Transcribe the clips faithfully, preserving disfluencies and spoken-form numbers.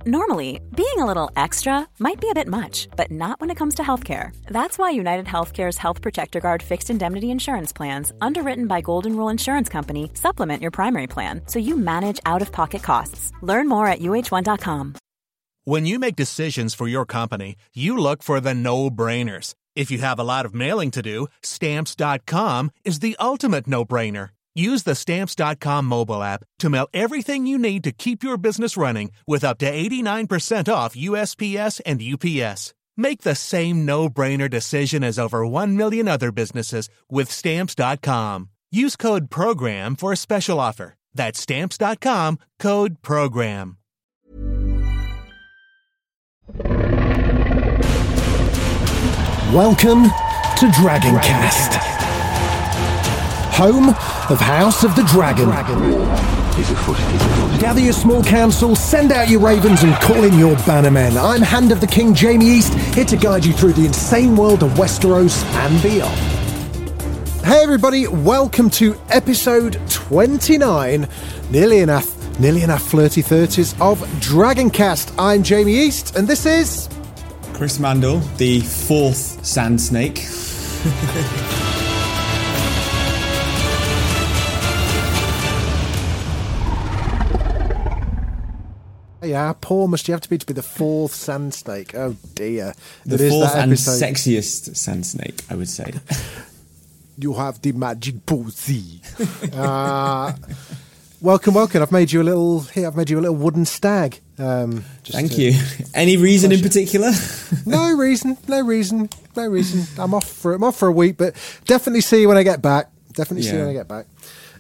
Normally, being a little extra might be a bit much, but not when it comes to healthcare. That's why United Healthcare's Health Protector Guard fixed indemnity insurance plans, underwritten by Golden Rule Insurance Company, supplement your primary plan so you manage out-of-pocket costs. Learn more at U H one dot com. When you make decisions for your company, you look for the no-brainers. If you have a lot of mailing to do, Stamps dot com is the ultimate no-brainer. Use the Stamps dot com mobile app to mail everything you need to keep your business running with up to eighty-nine percent off U S P S and U P S. Make the same no-brainer decision as over one million other businesses with Stamps dot com. Use code PROGRAM for a special offer. That's Stamps dot com, code PROGRAM. Welcome to Dragoncast, home of House of the Dragon. Gather your small council, send out your ravens and call in your bannermen. I'm Hand of the King Jamie East, here to guide you through the insane world of Westeros and beyond. Hey everybody, welcome to episode twenty-nine, nearly enough, nearly enough flirty thirties of Dragoncast. I'm Jamie East, and this is... Chris Mandel, the fourth Sand Snake. Yeah, how poor must you have to be to be the fourth Sand Snake? Oh dear. The it fourth is that and episode. sexiest Sand Snake, I would say. You have the magic pussy. uh, welcome, welcome. I've made you a little. Here, I've made you a little wooden stag. Um, just Thank to, you. Any reason pleasure. in particular? no reason. No reason. No reason. I'm off for. I'm off for a week, but definitely see you when I get back. Definitely see you Yeah. when I get back.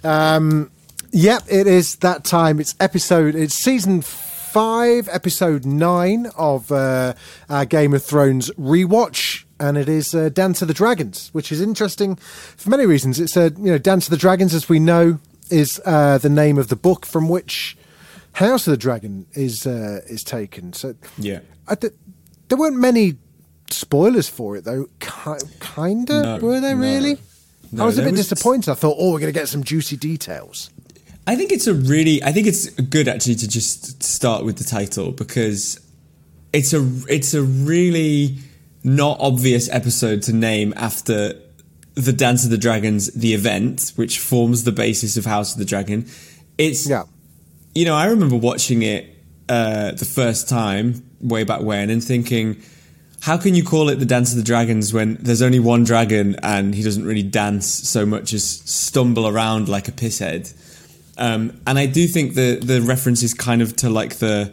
Um, yep, it is that time. It's episode. It's season five, episode nine of uh, our Game of Thrones rewatch. And it is uh, Dance of the Dragons, which is interesting for many reasons. It's a you know Dance of the Dragons, as we know, is uh, the name of the book from which House of the Dragon is uh, is taken. So Yeah. I th- there weren't many spoilers for it, though. Ki- kinda No, were there no. really? No, I was a there bit was- disappointed. I thought, oh, we're going to get some juicy details. I think it's a really, I think it's good actually to just start with the title because it's a, it's a really not obvious episode to name after the Dance of the Dragons, the event, which forms the basis of House of the Dragon. It's, Yeah. you know, I remember watching it uh, the first time way back when and thinking, how can you call it the Dance of the Dragons when there's only one dragon and he doesn't really dance so much as stumble around like a pisshead? Um, and I do think the the reference is kind of to like the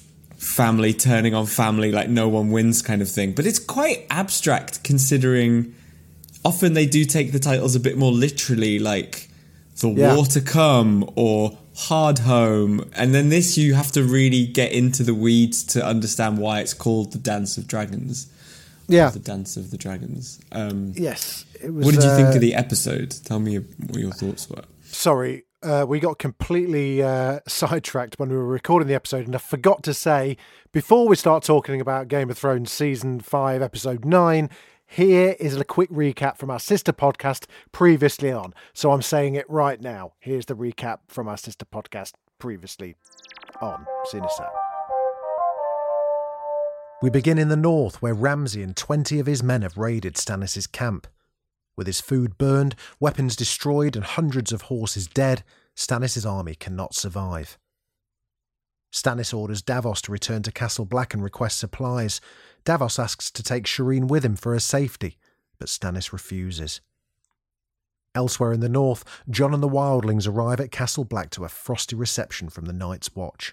family turning on family, like no one wins kind of thing. But it's quite abstract considering often they do take the titles a bit more literally, like The Yeah. War to Come or Hard Home. And then this, you have to really get into the weeds to understand why it's called the Dance of Dragons. Yeah. The Dance of the Dragons. Um, Yes. It was, what did you think uh, of the episode? Tell me what your thoughts were. Sorry, uh, we got completely uh, sidetracked when we were recording the episode, and I forgot to say, before we start talking about Game of Thrones Season five, Episode nine, here is a quick recap from our sister podcast previously on. So I'm saying it right now. Here's the recap from our sister podcast previously on Sinister. We begin in the north, where Ramsay and twenty of his men have raided Stannis' camp. With his food burned, weapons destroyed and hundreds of horses dead, Stannis' army cannot survive. Stannis orders Davos to return to Castle Black and request supplies. Davos asks to take Shireen with him for her safety, but Stannis refuses. Elsewhere in the north, Jon and the wildlings arrive at Castle Black to a frosty reception from the Night's Watch.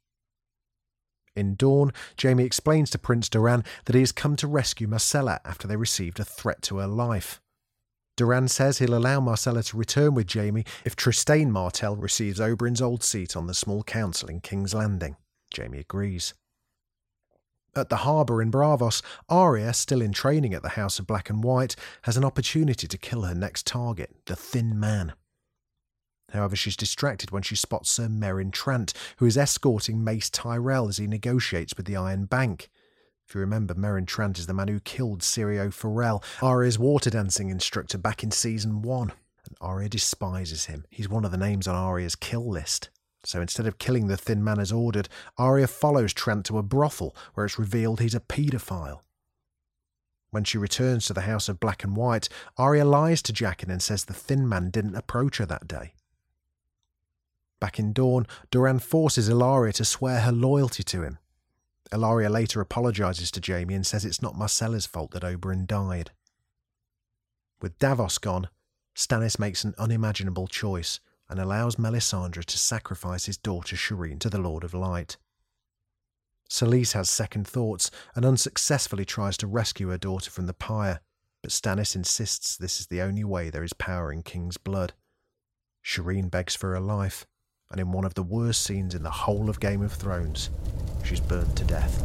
In Dawn, Jaime explains to Prince Doran that he has come to rescue Myrcella after they received a threat to her life. Doran says he'll allow Myrcella to return with Jaime if Trystane Martell receives Oberyn's old seat on the small council in King's Landing. Jaime agrees. At the harbour in Braavos, Arya, still in training at the House of Black and White, has an opportunity to kill her next target, the Thin Man. However, she's distracted when she spots Sir Meryn Trant, who is escorting Mace Tyrell as he negotiates with the Iron Bank. If you remember, Meryn Trant is the man who killed Syrio Forel, Arya's water dancing instructor back in Season one. And Arya despises him. He's one of the names on Arya's kill list. So instead of killing the thin man as ordered, Arya follows Trant to a brothel where it's revealed he's a paedophile. When she returns to the House of Black and White, Arya lies to Jaqen and says the thin man didn't approach her that day. Back in Dorne, Doran forces Ellaria to swear her loyalty to him. Ellaria later apologises to Jaime and says it's not Myrcella's fault that Oberyn died. With Davos gone, Stannis makes an unimaginable choice and allows Melisandre to sacrifice his daughter Shireen to the Lord of Light. Selyse has second thoughts and unsuccessfully tries to rescue her daughter from the pyre, but Stannis insists this is the only way there is power in King's blood. Shireen begs for her life, and in one of the worst scenes in the whole of Game of Thrones, she's burned to death.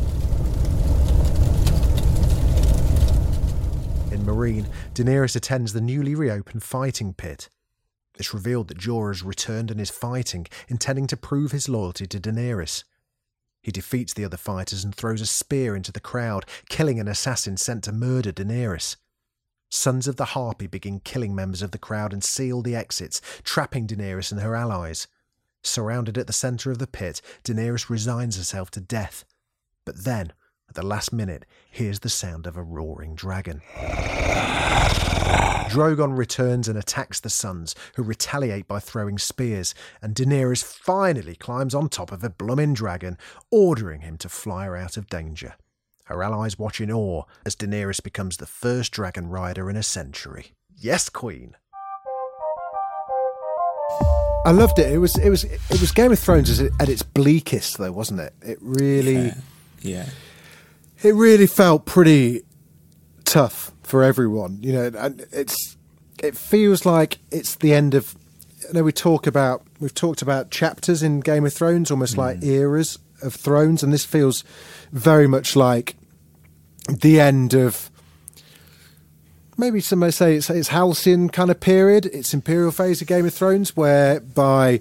In Meereen, Daenerys attends the newly reopened fighting pit. It's revealed that Jorah has returned and is fighting, intending to prove his loyalty to Daenerys. He defeats the other fighters and throws a spear into the crowd, killing an assassin sent to murder Daenerys. Sons of the Harpy begin killing members of the crowd and seal the exits, trapping Daenerys and her allies. Surrounded at the centre of the pit, Daenerys resigns herself to death. But then, at the last minute, hears the sound of a roaring dragon. Drogon returns and attacks the Sons, who retaliate by throwing spears, and Daenerys finally climbs on top of a blooming dragon, ordering him to fly her out of danger. Her allies watch in awe as Daenerys becomes the first dragon rider in a century. Yes, Queen! I loved it. It was it was it was Game of Thrones at its bleakest, though, wasn't it? It really, yeah. yeah. It really felt pretty tough for everyone. You know, and it's it feels like it's the end of. You know, we talk about we've talked about chapters in Game of Thrones, almost mm. like eras of Thrones, and this feels very much like the end of. Maybe somebody say it's, it's Halcyon kind of period. It's Imperial phase of Game of Thrones, whereby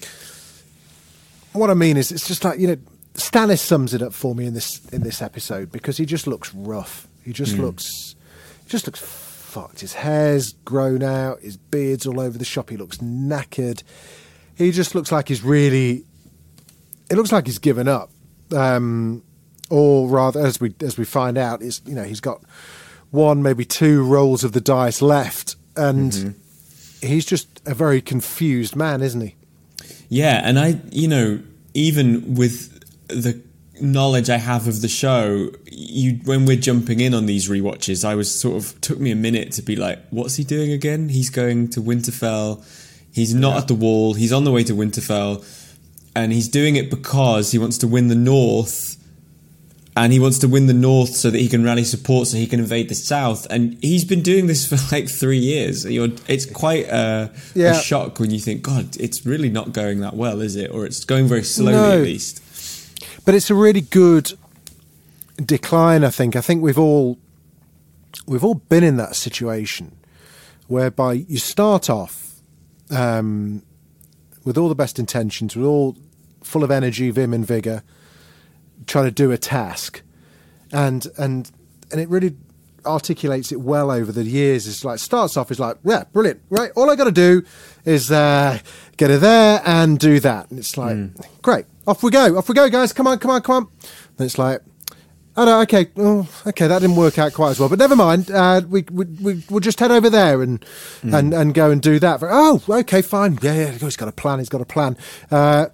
what I mean is it's just like, you know, Stannis sums it up for me in this in this episode because he just looks rough. He just mm. looks, he just looks fucked. His hair's grown out. His beard's all over the shop. He looks knackered. He just looks like he's really. It looks like he's given up, um, or rather, as we as we find out, is you know he's got. One, maybe two rolls of the dice left, and mm-hmm. he's just a very confused man, isn't he? Yeah, and I, you know, even with the knowledge I have of the show, you when we're jumping in on these rewatches, I was sort of took me a minute to be like, what's he doing again? He's going to Winterfell. He's not yeah. at the Wall. He's on the way to Winterfell, and he's doing it because he wants to win the North. And he wants to win the North so that he can rally support so he can invade the South. And he's been doing this for like three years. You're, it's quite a, yeah. a shock when you think, God, it's really not going that well, is it? Or it's going very slowly no. at least. But it's a really good decline, I think. I think we've all we've all been in that situation whereby you start off um, with all the best intentions, with all full of energy, vim and vigour, trying to do a task, and and and it really articulates it well over the years. It's like starts off as like, yeah, brilliant, right? All I got to do is uh, get her there and do that, and it's like, mm. great, off we go, off we go, guys, come on, come on, come on. And it's like, oh no, okay, oh, okay, that didn't work out quite as well, but never mind. Uh, we we we we'll just head over there and mm. and and go and do that. Oh, okay, fine, yeah, yeah. He's got a plan. He's got a plan. Uh,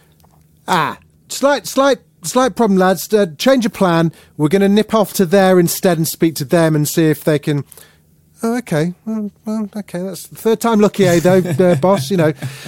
ah, slight, slight. Slight problem, lads. Uh, change of plan. We're going to nip off to there instead and speak to them and see if they can. Oh, okay. Well, well okay. That's the third time lucky, eh, though, uh, boss. You know.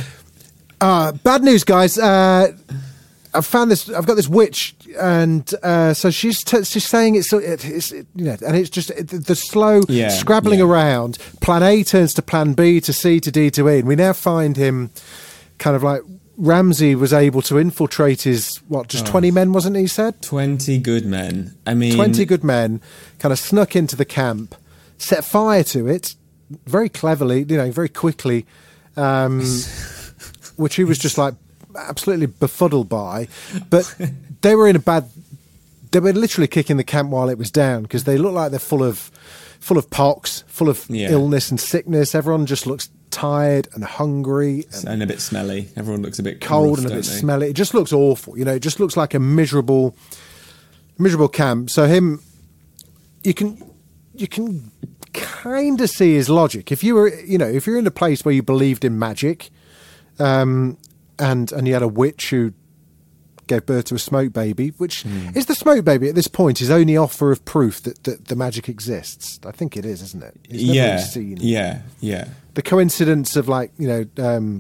Uh, bad news, guys. Uh, I've found this. I've got this witch, and uh, so she's t- she's saying it's, it, it's it, you know, and it's just it, the slow yeah, scrabbling yeah. around. Plan A turns to Plan B to C to D to E, and we now find him kind of like. Ramsay was able to infiltrate his, what, just oh. twenty men, wasn't he, said? twenty good men. I mean... twenty good men, kind of snuck into the camp, set fire to it, very cleverly, you know, very quickly, um, which he was just, like, absolutely befuddled by. But they were in a bad... They were literally kicking the camp while it was down, because they look like they're full of full of pox, full of yeah. illness and sickness. Everyone just looks tired and hungry and, and a bit smelly. Everyone looks a bit cold rough, and a don't bit they? smelly. It just looks awful. You know, it just looks like a miserable, miserable camp. So him, you can, you can kind of see his logic. If you were, you know, if you're in a place where you believed in magic, um, and and you had a witch who gave birth to a smoke baby, which mm. is the smoke baby at this point his only offer of proof that, that the magic exists. I think it is, isn't it? He's never Yeah, seen yeah, yeah. the coincidence of, like, you know, um,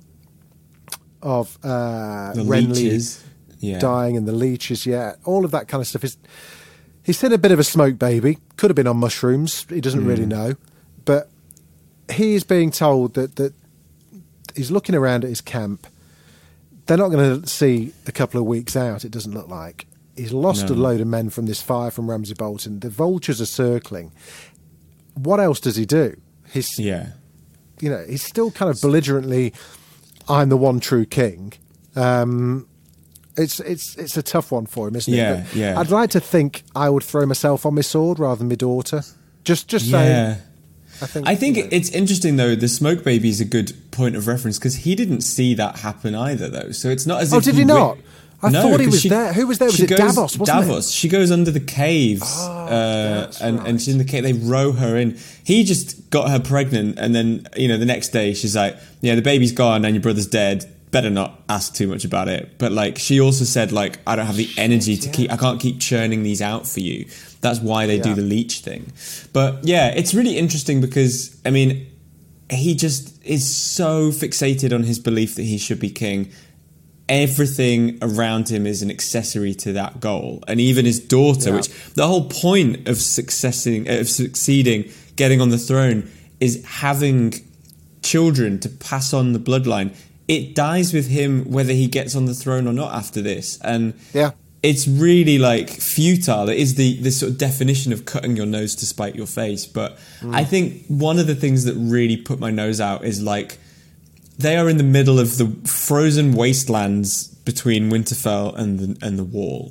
of uh, The Renly leeches, yeah. dying and the leeches, yeah, all of that kind of stuff is. He's seen a bit of a smoke baby. Could have been on mushrooms. He doesn't mm. really know, but he is being told that that he's looking around at his camp. They're not going to see a couple of weeks out, it doesn't look like. He's lost No. a load of men from this fire from Ramsay Bolton. The vultures are circling. What else does he do? He's, Yeah. you know, he's still kind of belligerently, I'm the one true king. Um, it's it's it's a tough one for him, isn't Yeah, it? But yeah. I'd like to think I would throw myself on my sword rather than my daughter. Just just Yeah. saying. I think, I think you know. it's interesting, though, the smoke baby is a good point of reference because he didn't see that happen either, though. So it's not as Oh, if did he wi- not? I No, thought he 'cause was she- there. Who was there? Was she it goes- Davos, wasn't it? Davos. She goes under the caves, Oh, uh, that's and, right. and she's in the cave. They row her in. He just got her pregnant, and then, you know, the next day she's like, yeah, the baby's gone and your brother's dead. Better not ask too much about it. But, like, she also said, like, I don't have the energy to yeah. keep, I can't keep churning these out for you. That's why they do Yeah. the leech thing. But, yeah, it's really interesting because, I mean, he just is so fixated on his belief that he should be king. Everything around him is an accessory to that goal. And even his daughter, Yeah. which the whole point of successing, of succeeding, getting on the throne is having children to pass on the bloodline. It dies with him whether he gets on the throne or not after this. And Yeah. it's really, like, futile. It is the, the sort of definition of cutting your nose to spite your face. But Mm. I think one of the things that really put my nose out is, like, they are in the middle of the frozen wastelands between Winterfell and the, and the Wall.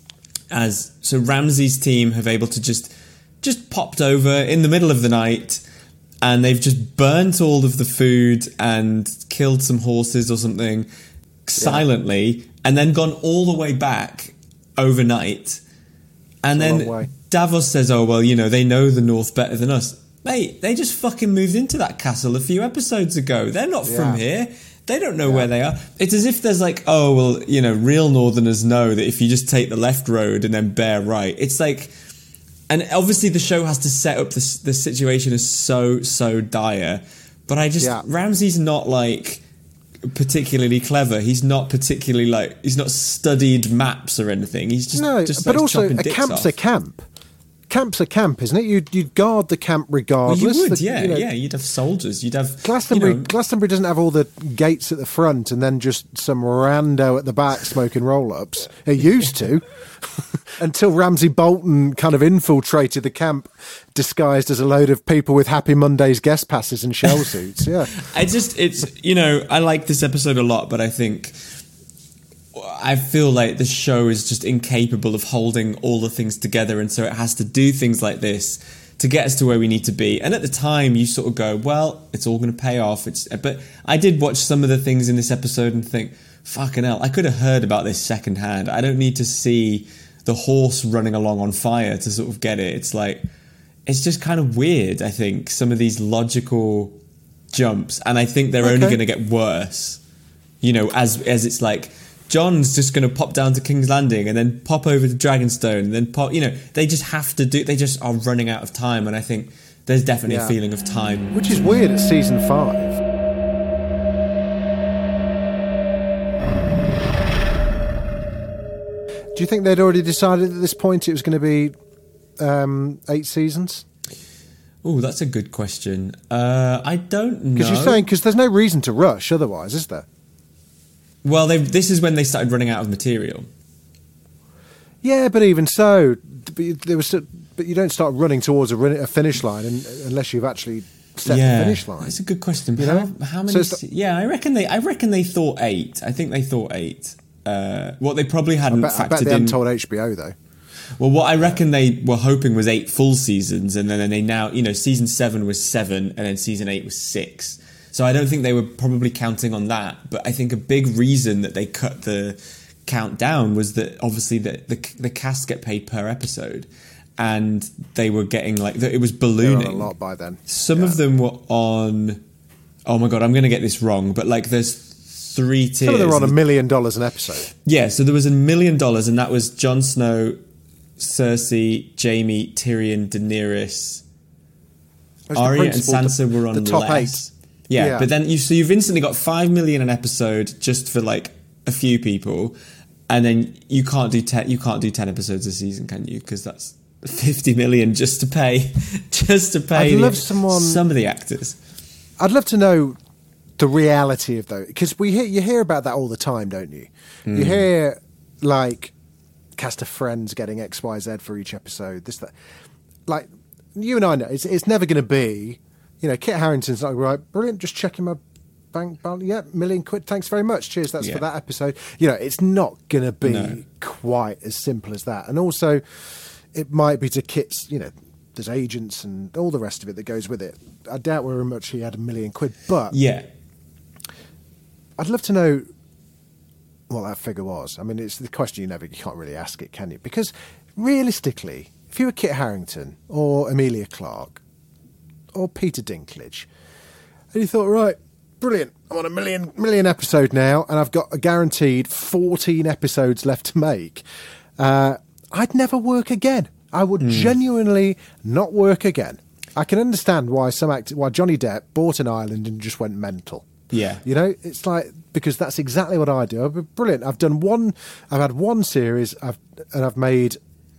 As so, Ramsay's team have able to just just popped over in the middle of the night, and they've just burnt all of the food and killed some horses or something silently, and then gone all the way back overnight. And It's a then long way. Davos says, "Oh well, you know they know the North better than us." Mate, they just fucking moved into that castle a few episodes ago. They're not Yeah. from here. They don't know where they are. It's as if there's like, oh, well, you know, real Northerners know that if you just take the left road and then bear right. It's like, and obviously the show has to set up this, the situation as so, so dire. But I just, Yeah. Ramsay's not like particularly clever. He's not particularly like, he's not studied maps or anything. He's just, No, just but like also chopping a dicks camp's off. a camp. Camp's a camp, isn't it? You you guard the camp Well, regardless. you would, The- yeah, you know, yeah. You'd have soldiers. You'd have Glastonbury, You know, Glastonbury doesn't have all the gates at the front and then just some rando at the back smoking roll-ups. It used to, until Ramsay Bolton kind of infiltrated the camp, disguised as a load of people with Happy Mondays guest passes and shell suits. Yeah, I just, it's, you know, I like this episode a lot, but I think I feel like the show is just incapable of holding all the things together, and so it has to do things like this to get us to where we need to be. And at the time, you sort of go, well, it's all going to pay off. It's, but I did watch some of the things in this episode and think, fucking hell, I could have heard about this secondhand. I don't need to see the horse running along on fire to sort of get it. It's like, it's just kind of weird, I think, some of these logical jumps. And I think they're Okay. only going to get worse, you know, as as it's like, John's just going to pop down to King's Landing and then pop over to Dragonstone and then pop, you know, they just have to do, they just are running out of time. And I think there's definitely Yeah. a feeling of time. which is weird at season five. Do you think they'd already decided at this point it was going to be um, eight seasons? Oh, that's a good question. Uh, I don't know. Because you're saying because there's no reason to rush otherwise, is there? Well, they, this is when they started running out of material. Yeah, but even so, but there was, but you don't start running towards a, run- a finish line un unless you've actually set yeah, the finish line. That's a good question. You how, know? how So many? it's se- yeah, I reckon they. I reckon they thought eight. I think they thought eight. Uh, what they probably hadn't I bet, I factored bet they in. hadn't told H B O though. Well, what I reckon they were hoping was eight full seasons, and then they now, you know, season seven was seven, and then season eight was six. So I don't think they were probably counting on that. But I think a big reason that they cut the count down was that obviously the the, the cast get paid per episode, and they were getting like it was ballooning They were on a lot by then. Some Yeah. of them were on. Oh my god, I'm going to get this wrong, but like there's three tiers. Some of them were on a million dollars an episode. Yeah, so there was a million dollars, and that was Jon Snow, Cersei, Jaime, Tyrion, Daenerys, Those are the Arya, and principal- Sansa were on the top less. eight. Yeah, Yeah. but then you so you've instantly got five million an episode just for like a few people, and then you can't do ten. You can't do ten episodes a season, can you? Because that's fifty million just to pay, just to pay I'd love the- someone- some of the actors. I'd love to know the reality of those, because we hear you hear about that all the time, don't you? Mm. You hear like cast of Friends getting X Y Z for each episode. This that, like you and I know, it's it's never going to be. You know, Kit Harington's like, right, brilliant. Just checking my bank balance. Yeah, million quid. Thanks very much. Cheers. That's Yeah. for that episode. You know, it's not going to be No. quite as simple as that. And also, it might be to Kit's. You know, there's agents and all the rest of it that goes with it. I doubt very much he had a million quid, but Yeah, I'd love to know what that figure was. I mean, it's the question you never, you can't really ask it, can you? Because realistically, if you were Kit Harington or Emilia Clarke or Peter Dinklage, and you thought, right, brilliant, I'm on a million million episode now, and I've got a guaranteed fourteen episodes left to make, uh, I'd never work again. I would genuinely not work again. I can understand why some act- why Johnny Depp bought an island and just went mental. yeah. You know, it's like, because that's exactly what I do. I've been brilliant. I've done one, I've had one series, I've and I've made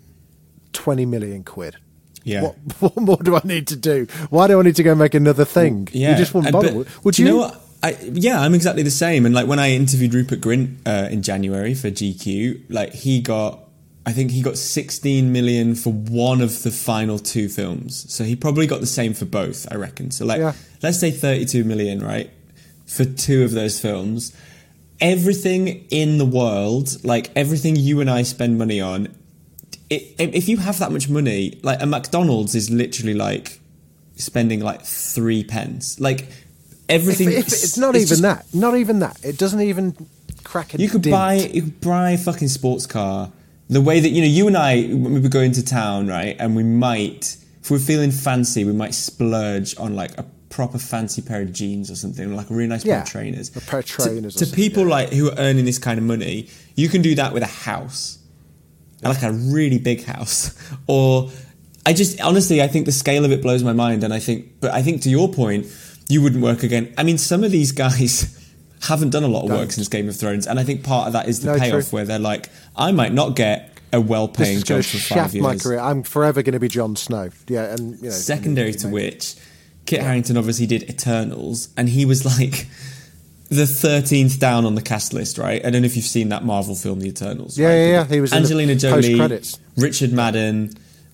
twenty million quid. Yeah. What, what more do I need to do? Why do I need to go and make another thing? Yeah, You just wouldn't and- bother. but Would do you? you know what? I, yeah, I'm exactly the same. And like when I interviewed Rupert Grint uh, in January for G Q, like he got, I think he got sixteen million for one of the final two films. So he probably got the same for both, I reckon. So like, Yeah. let's say thirty-two million, right, for two of those films. Everything in the world, like everything you and I spend money on, it, if you have that much money, like a McDonald's is literally like spending like three pence. Like everything, If, if it's not even just- that, not even that. It doesn't even crack a You could dint. buy, you could buy a fucking sports car. The way that you know, you and I, when we would go into town, right, and we might, if we're feeling fancy, we might splurge on like a proper fancy pair of jeans or something, like a really nice pair Yeah, of trainers. a pair of To- trainers or To, something, people yeah. like who are earning this kind of money, you can do that with a house, like a really big house. Or I just honestly, I think the scale of it blows my mind, and I think, but I think to your point, you wouldn't work again. I mean, some of these guys haven't done a lot of work Don't. since Game of Thrones, and I think part of that is the No, payoff, true. where they're like, I might not get a This well-paying is going job to for five shaft my years. career. I'm forever going to be Jon Snow. Yeah, and you know, Secondary and- to which, Kit Harington obviously did Eternals, and he was like the thirteenth down on the cast list, right? I don't know if you've seen that Marvel film, The Eternals. Yeah, right? yeah, yeah. He was in the Angelina Jolie, post-credits. Richard Madden,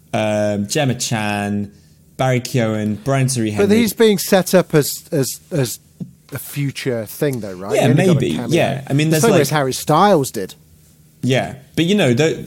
um, Gemma Chan, Barry Keoghan, Brian Tyree Henry. But he's being set up as as as a future thing, though, right? Yeah, He only got a maybe. cameo. Yeah, I mean, the there's same way like- as Harry Styles did. Yeah, but you know, the,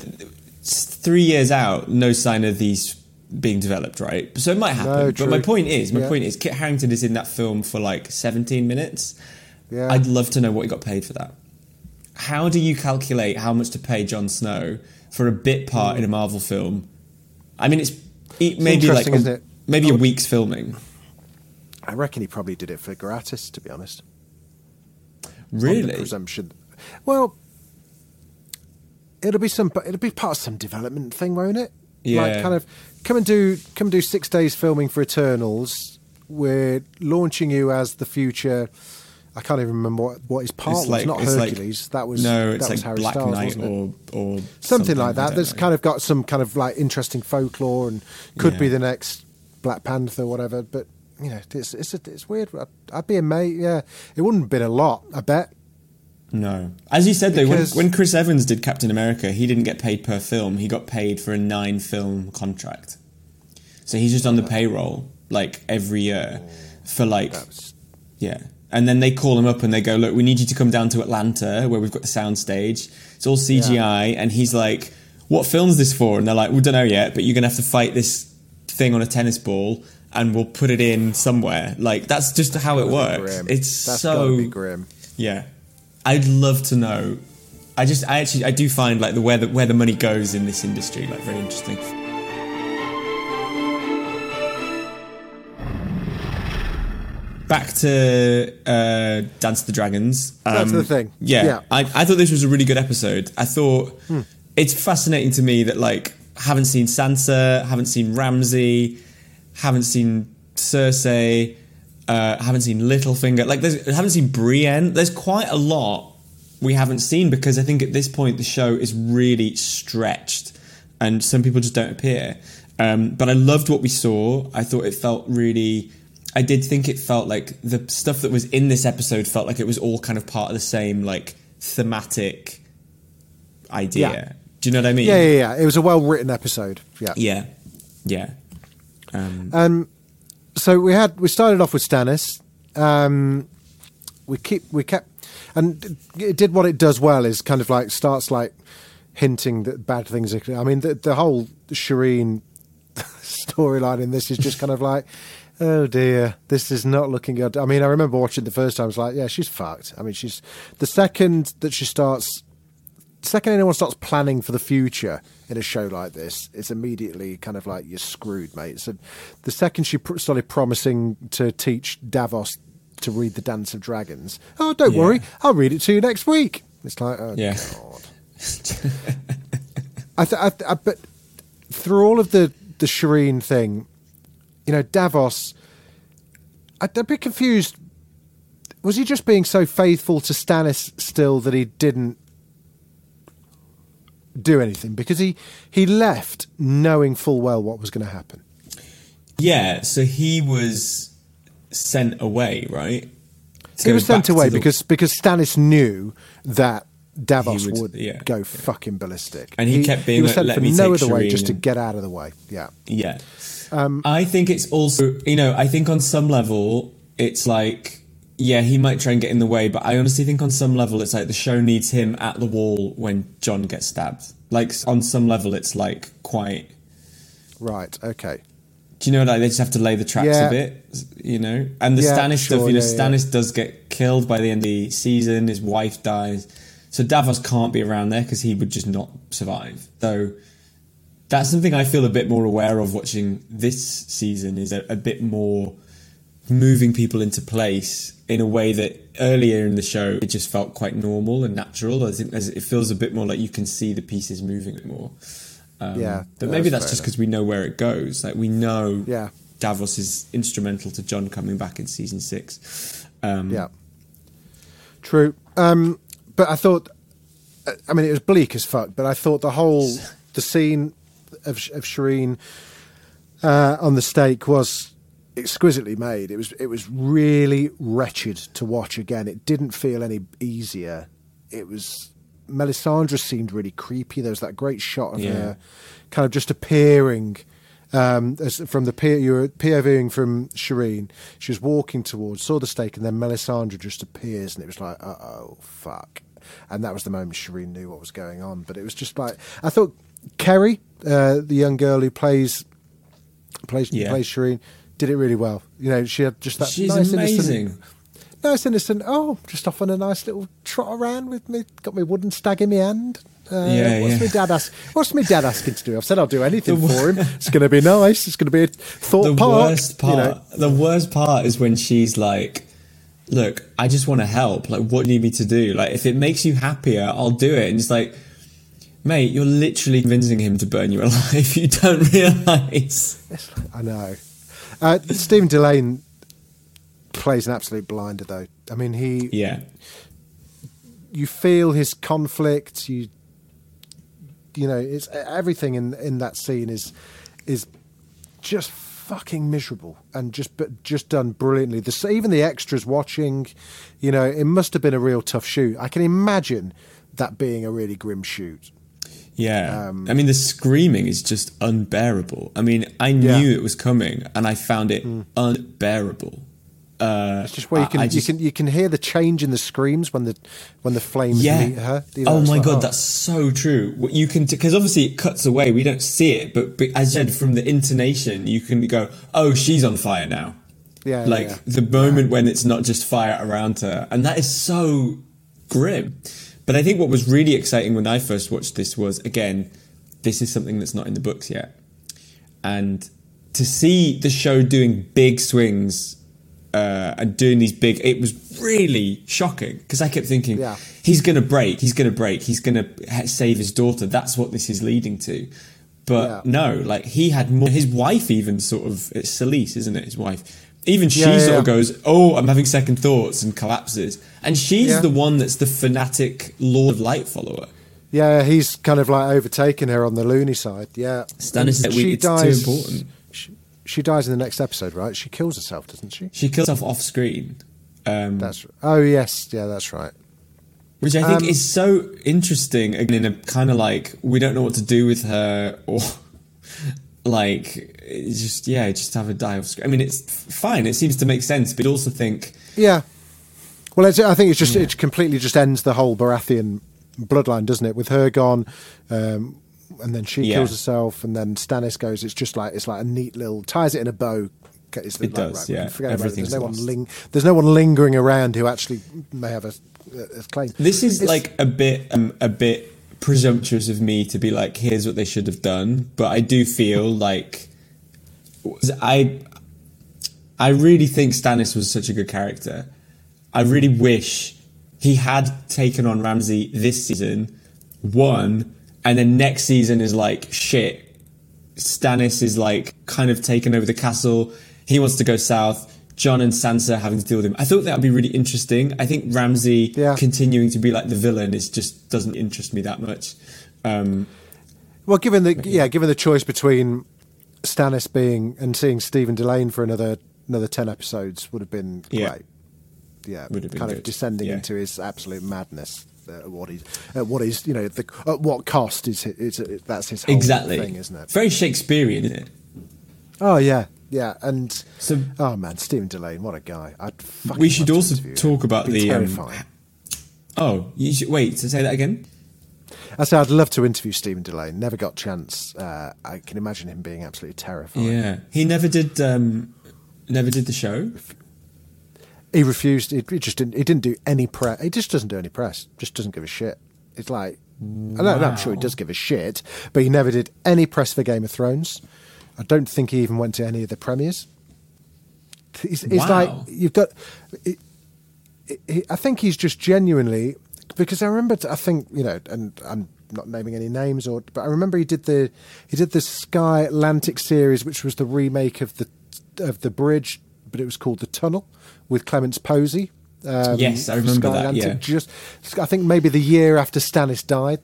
three years out, no sign of these being developed, right? So it might happen. No, but my true. point is, my Yeah. point is, Kit Harington is in that film for like seventeen minutes. Yeah. I'd love to know what he got paid for that. How do you calculate how much to pay Jon Snow for a bit part in a Marvel film? I mean, it's, it, maybe like interesting, a, isn't it? maybe I a would- week's filming. I reckon he probably did it for gratis, to be honest. On the Really? presumption. Well, it'll be some. It'll be part of some development thing, won't it? Yeah. Like kind of come and do come and do six days filming for Eternals. We're launching you as the future. I can't even remember what, what his part It's was. like- Not it's like- Hercules. that was no, that it's was like Harry Black Styles, Knight wasn't it? or or something like I that. don't That's know. kind of got some kind of like interesting folklore and could be Yeah. the next Black Panther, or whatever. But you know, it's it's it's weird. I'd, I'd be amazed. Yeah, it wouldn't have been a lot. I bet. No. As you said, though, when, Because- when Chris Evans did Captain America, he didn't get paid per film. He got paid for a nine-film contract. So he's just on the payroll, like, every year for, like... That's- Yeah. And then they call him up and they go, look, we need you to come down to Atlanta, where we've got the sound stage. It's all C G I. And he's like, what film's this for? And they're like, we don't know yet, but you're going to have to fight this thing on a tennis ball. and we'll put it in somewhere. Like, that's just how it works. It's that's so gotta be grim. Yeah, I'd love to know. I just, I actually, I do find like the where the where the money goes in this industry like very interesting. Back to uh, Dance of the Dragons. Um, That's the thing. Yeah, yeah. I, I thought this was a really good episode. I thought hmm. it's fascinating to me that like haven't seen Sansa, haven't seen Ramsay, haven't seen Cersei, uh, haven't seen Littlefinger. Like, there's, haven't seen Brienne. There's quite a lot we haven't seen because I think at this point the show is really stretched, and some people just don't appear. Um, but I loved what we saw. I thought it felt really. I did think it felt like the stuff that was in this episode felt like it was all kind of part of the same, like, thematic idea. Yeah. Do you know what I mean? Yeah, yeah, yeah. It was a well-written episode. Yeah. Yeah. Yeah. Um, um, so we had, we started off with Stannis. Um, we keep, we kept, and it did what it does well is kind of like, starts like hinting that bad things are, I mean, the, the whole Shireen storyline in this is just kind of like, oh dear, this is not looking good. I mean, I remember watching the first time, I was like, yeah, she's fucked. I mean, she's, the second that she starts, the second anyone starts planning for the future in a show like this, it's immediately kind of like, you're screwed, mate. So the second she pr- started promising to teach Davos to read the Dance of Dragons, oh, don't Yeah. worry, I'll read it to you next week. It's like, oh, Yeah. God. I, th- I, th- I But through all of the, the Shireen thing, you know, Davos, I'd a bit confused. Was he just being so faithful to Stannis still that he didn't do anything? Because he, he left knowing full well what was going to happen. Yeah, so he was sent away, right? To He go was sent back to away the- because, because Stannis knew that Davos He would- would, yeah, go yeah. fucking ballistic. And he kept being he was like, sent "Let for me no take other way Shireen just to and- get out of the way. Yeah. Yeah. Um, I think it's also, you know, I think on some level, it's like, yeah, he might try and get in the way, but I honestly think on some level, it's like the show needs him at the wall when Jon gets stabbed. Like, on some level, it's like quite... Right, okay. Do you know, like, they just have to lay the tracks Yeah. a bit, you know? And the Yeah, Stannis sure, stuff, you know, yeah, yeah. Stannis does get killed by the end of the season, his wife dies. So Davos can't be around there because he would just not survive. So that's something I feel a bit more aware of watching this season, is a, a bit more moving people into place in a way that earlier in the show it just felt quite normal and natural. I think there's- it feels a bit more like you can see the pieces moving more. Um, Yeah, but yeah, maybe that's that's just fair because we know where it goes. Like, we know Yeah. Davos is instrumental to Jon coming back in season six. Um, Yeah. True. Um, but I thought, I mean, it was bleak as fuck, but I thought the whole, the scene of, of Shireen uh, on the stake was exquisitely made. It was, it was really wretched to watch again. It didn't feel any easier. It was, Melisandre seemed really creepy. There was that great shot of Yeah. her kind of just appearing um, as, from the P- you were POVing from Shireen. She was walking towards, saw the stake, and then Melisandre just appears, and it was like, uh oh, fuck. And that was the moment Shireen knew what was going on. But it was just like, I thought Kerry, uh, the young girl who plays plays Yeah. plays Shireen, did it really well. You know, she had just that She's nice amazing. innocent, nice innocent. Oh, just off on a nice little trot around with me. Got my wooden stag in my hand. Uh, Yeah, what's yeah. my dad ask? What's my dad asking to do? I've said I'll do anything for him. It's going to be nice. It's going to be a thought The park. worst part, You know. the worst part is when she's like, "Look, I just want to help. Like, what do you need me to do? Like, if it makes you happier, I'll do it." And it's like, mate, you're literally convincing him to burn you alive. You don't realise. I know. Uh, Stephen Delane plays an absolute blinder, though. I mean, he. Yeah, You feel his conflict. You. You know, it's everything in in that scene is is just fucking miserable and just but just done brilliantly. The, even the extras watching, you know, it must have been a real tough shoot. I can imagine that being a really grim shoot. yeah. Um, I mean, the screaming is just unbearable. I mean, I knew Yeah. it was coming, and I found it unbearable. Uh, it's just where you can I, I just, you can you can hear the change in the screams when the when the flames yeah. meet her. You know, oh my like, god, oh. that's so true. What you can because obviously it cuts away. We don't see it, but, but as you said, from the intonation, you can go, "Oh, she's on fire now." Yeah, like yeah. the moment when it's not just fire around her, and that is so grim. But I think what was really exciting when I first watched this was, again, this is something that's not in the books yet, and to see the show doing big swings uh, and doing these big, it was really shocking because I kept thinking, yeah. he's going to break, he's going to break, he's going to save his daughter. That's what this is leading to. But yeah. no, like he had more. His wife even sort of, it's Celise, isn't it? His wife. Even she yeah, yeah, sort yeah. of goes, oh, I'm having second thoughts and collapses. And she's yeah. the one that's the fanatic Lord of Light follower. Yeah, he's kind of like overtaking her on the loony side. Yeah. Stannis said, she it's dies, too important. She, she dies in the next episode, right? She kills herself, doesn't she? She kills herself off screen. Um, that's Oh, yes. Yeah, that's right. Which I think Um, is so interesting, again, in a kind of like, we don't know what to do with her, or like, it's just, yeah, just have her die off screen. I mean, it's fine, it seems to make sense, but I also think... Yeah. Well, it's, I think it's just, Yeah. it completely just ends the whole Baratheon bloodline, doesn't it? With her gone, um, and then she Yeah. kills herself, and then Stannis goes, it's just like, it's like a neat little, ties it in a bow. It's It like, does, right, we yeah. can forget about it. Everything's There's no, one lost. ling- there's no one lingering around who actually may have a, a claim. This is It's- like a bit, um, a bit presumptuous of me to be like, here's what they should have done. But I do feel like I, I really think Stannis was such a good character. I really wish he had taken on Ramsay this season, won, and then next season is like, shit, Stannis is like kind of taken over the castle. He wants to go south. Jon and Sansa having to deal with him. I thought that would be really interesting. I think Ramsay Yeah. continuing to be like the villain is just doesn't interest me that much. Um, Well, given the yeah, given the choice between Stannis being and seeing Stephen Delane for another another ten episodes would have been Yeah. great. Yeah, Would have been kind good. of descending Yeah. into his absolute madness. Uh, what he's, uh, what is, you know, the, at what cost is it? Is it that's his whole exactly. thing, isn't it? Very Shakespearean, isn't it? Oh yeah, yeah, and So oh man, Stephen Delane, what a guy! I'd fucking we should love to also interview him. talk about It'd be the. Um, terrifying. oh, you should, wait to say that again. I said I'd love to interview Stephen Delane. Never got a chance. Uh, I can imagine him being absolutely terrifying. Yeah, he never did. Um, never did the show. He refused. He, he just didn't. He didn't do any press. He just doesn't do any press. Just doesn't give a shit. It's like I don't know. I'm sure he does give a shit, but he never did any press for Game of Thrones. I don't think he even went to any of the premieres. It's, it's Wow. like you've got. It, it, it, I think he's just genuinely because I remember. I think you know, and I'm not naming any names, or but I remember he did the he did the Sky Atlantic series, which was the remake of the of the Bridge, but it was called The Tunnel with Clements Posey. Um, Yes, I for remember Sky that, Atlantic. yeah. Just, I think maybe the year after Stannis died,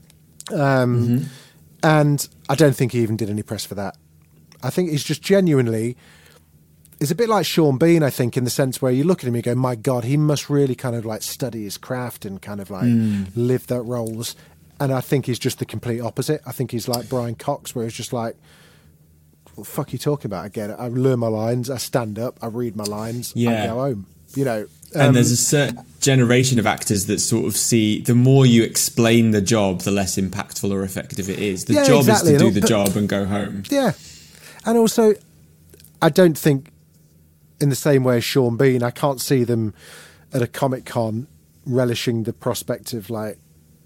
um, Mm-hmm. and I don't think he even did any press for that. I think he's just genuinely. It's a bit like Sean Bean, I think, in the sense where you look at him and you go, my God, he must really kind of like study his craft and kind of like Mm. live that roles. And I think he's just the complete opposite. I think he's like Brian Cox, where he's just like, what the fuck are you talking about? I get it. I learn my lines. I stand up. I read my lines. I Yeah. go home. You know. And um, there's a certain generation of actors that sort of see the more you explain the job, the less impactful or effective it is. The Yeah, job exactly. is to do And the all- job and go home. Yeah. And also, I don't think in the same way as Sean Bean, I can't see them at a Comic Con relishing the prospect of like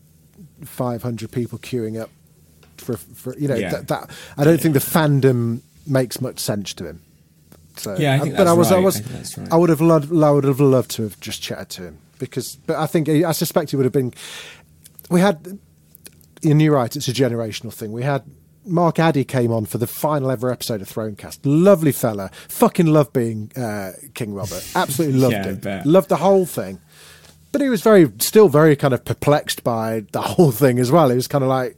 five hundred people queuing up for, for you know, Yeah. that, that. I don't think the fandom makes much sense to him. So, Yeah, I think but that's I was, right. I was, I think that's right. I would have loved, I would have loved to have just chatted to him because, but I think, I suspect it would have been, we had, and you're right, it's a generational thing. We had, Mark Addy came on for the final ever episode of Thronecast. Lovely fella. Fucking loved being uh, King Robert. Absolutely loved Yeah, I it. bet. Loved the whole thing. But he was very, still very kind of perplexed by the whole thing as well. He was kind of like,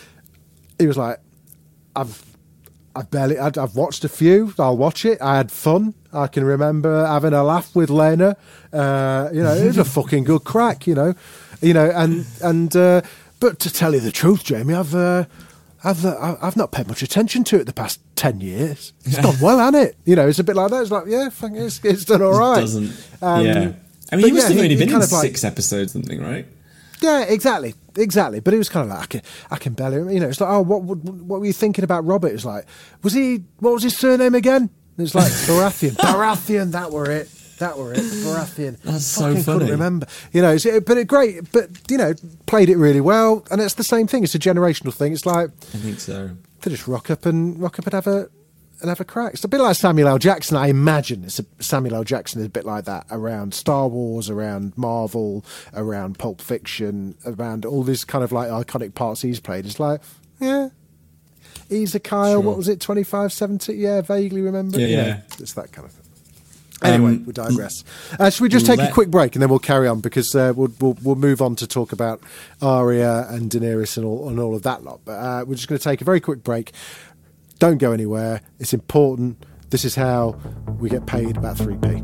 he was like, I've, I've barely, I've, I've watched a few. I'll watch it. I had fun. I can remember having a laugh with Lena. Uh, you know, it was a fucking good crack. You know, you know, and and uh, but to tell you the truth, Jamie, I've. Uh, I've uh, I've not paid much attention to it the past ten years. It's gone well, hasn't it? You know, it's a bit like that. It's like, yeah, it's, it's done all right. It doesn't. Um, yeah. I mean, he must yeah, have only he, been he in kind of six like, episodes, something, right? Yeah, exactly, exactly. But it was kind of like I can, I can barely. You know, it's like, oh, what, what, what were you thinking about Robert? It's like, was he? What was his surname again? And it's like Baratheon. Baratheon. That were it. That were it. Baratheon. That's so Fucking funny. Couldn't remember. You know, it's, it, but it great. But you know, played it really well. And it's the same thing. It's a generational thing. It's like I think so. to just rock up and rock up and have a and have a crack. It's a bit like Samuel L. Jackson. I imagine it's a, Samuel L. Jackson is a bit like that around Star Wars, around Marvel, around Pulp Fiction, around all these kind of like iconic parts he's played. It's like, yeah, he's a Kyle. Sure. What was it? twenty-five, seventy Yeah, vaguely remember. Yeah, You know, yeah. it's that kind of thing. Anyway, Um, we digress. Uh, should we just take let- a quick break and then we'll carry on because uh, we'll, we'll we'll move on to talk about Arya and Daenerys and all and all of that lot. But uh, we're just going to take a very quick break. Don't go anywhere. It's important. This is how we get paid about three p.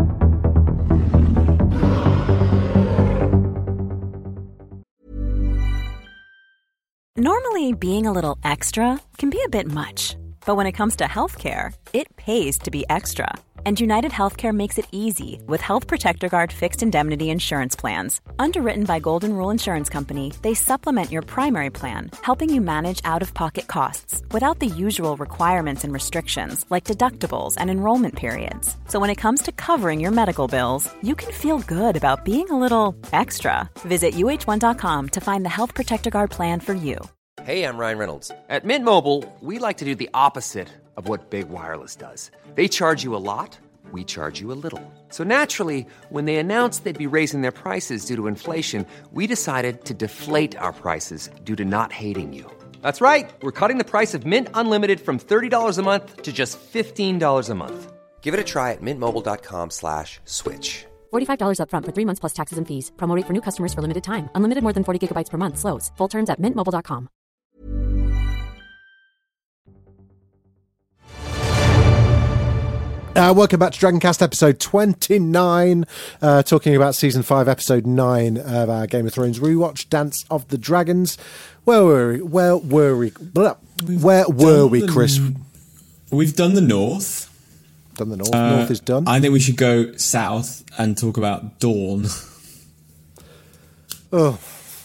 Normally, being a little extra can be a bit much. But when it comes to healthcare, it pays to be extra. And United Healthcare makes it easy with Health Protector Guard fixed indemnity insurance plans. Underwritten by Golden Rule Insurance Company, they supplement your primary plan, helping you manage out-of-pocket costs without the usual requirements and restrictions like deductibles and enrollment periods. So when it comes to covering your medical bills, you can feel good about being a little extra. Visit U H one dot com to find the Health Protector Guard plan for you. Hey, I'm Ryan Reynolds. At Mint Mobile, we like to do the opposite of what Big Wireless does. They charge you a lot, we charge you a little. So naturally, when they announced they'd be raising their prices due to inflation, we decided to deflate our prices due to not hating you. That's right. We're cutting the price of Mint Unlimited from thirty dollars a month to just fifteen dollars a month. Give it a try at mintmobile.com slash switch. forty-five dollars up front for three months plus taxes and fees. Promo rate for new customers for limited time. Unlimited more than forty gigabytes per month. Slows full terms at mint mobile dot com. Uh, welcome back to Dragoncast episode twenty-nine, uh, talking about season five, episode nine of our Game of Thrones rewatch, Dance of the Dragons. Where were we? Where were we? Blah. Where were we, Chris? We've done the north. Done the north. Uh, north is done. I think we should go south and talk about Dawn. Oh,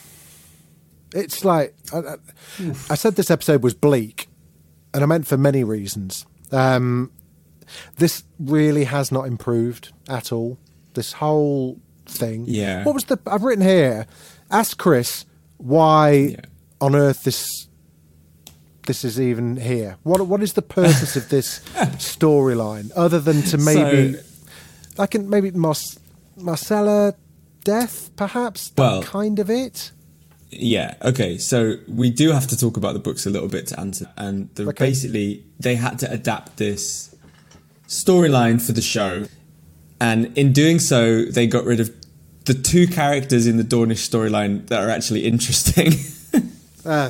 it's like I, I, I said this episode was bleak, and I meant for many reasons. Um, this really has not improved at all. This whole thing. Yeah. What was the? I've written here. Ask Chris why Yeah. on earth this this is even here. What what is the purpose of this storyline other than to maybe So- I can maybe Mar- Marcella death perhaps that Well- kind of it. Yeah. Okay. So we do have to talk about the books a little bit to answer, and the, Okay. basically they had to adapt this storyline for the show, and in doing so, they got rid of the two characters in the Dornish storyline that are actually interesting. Uh,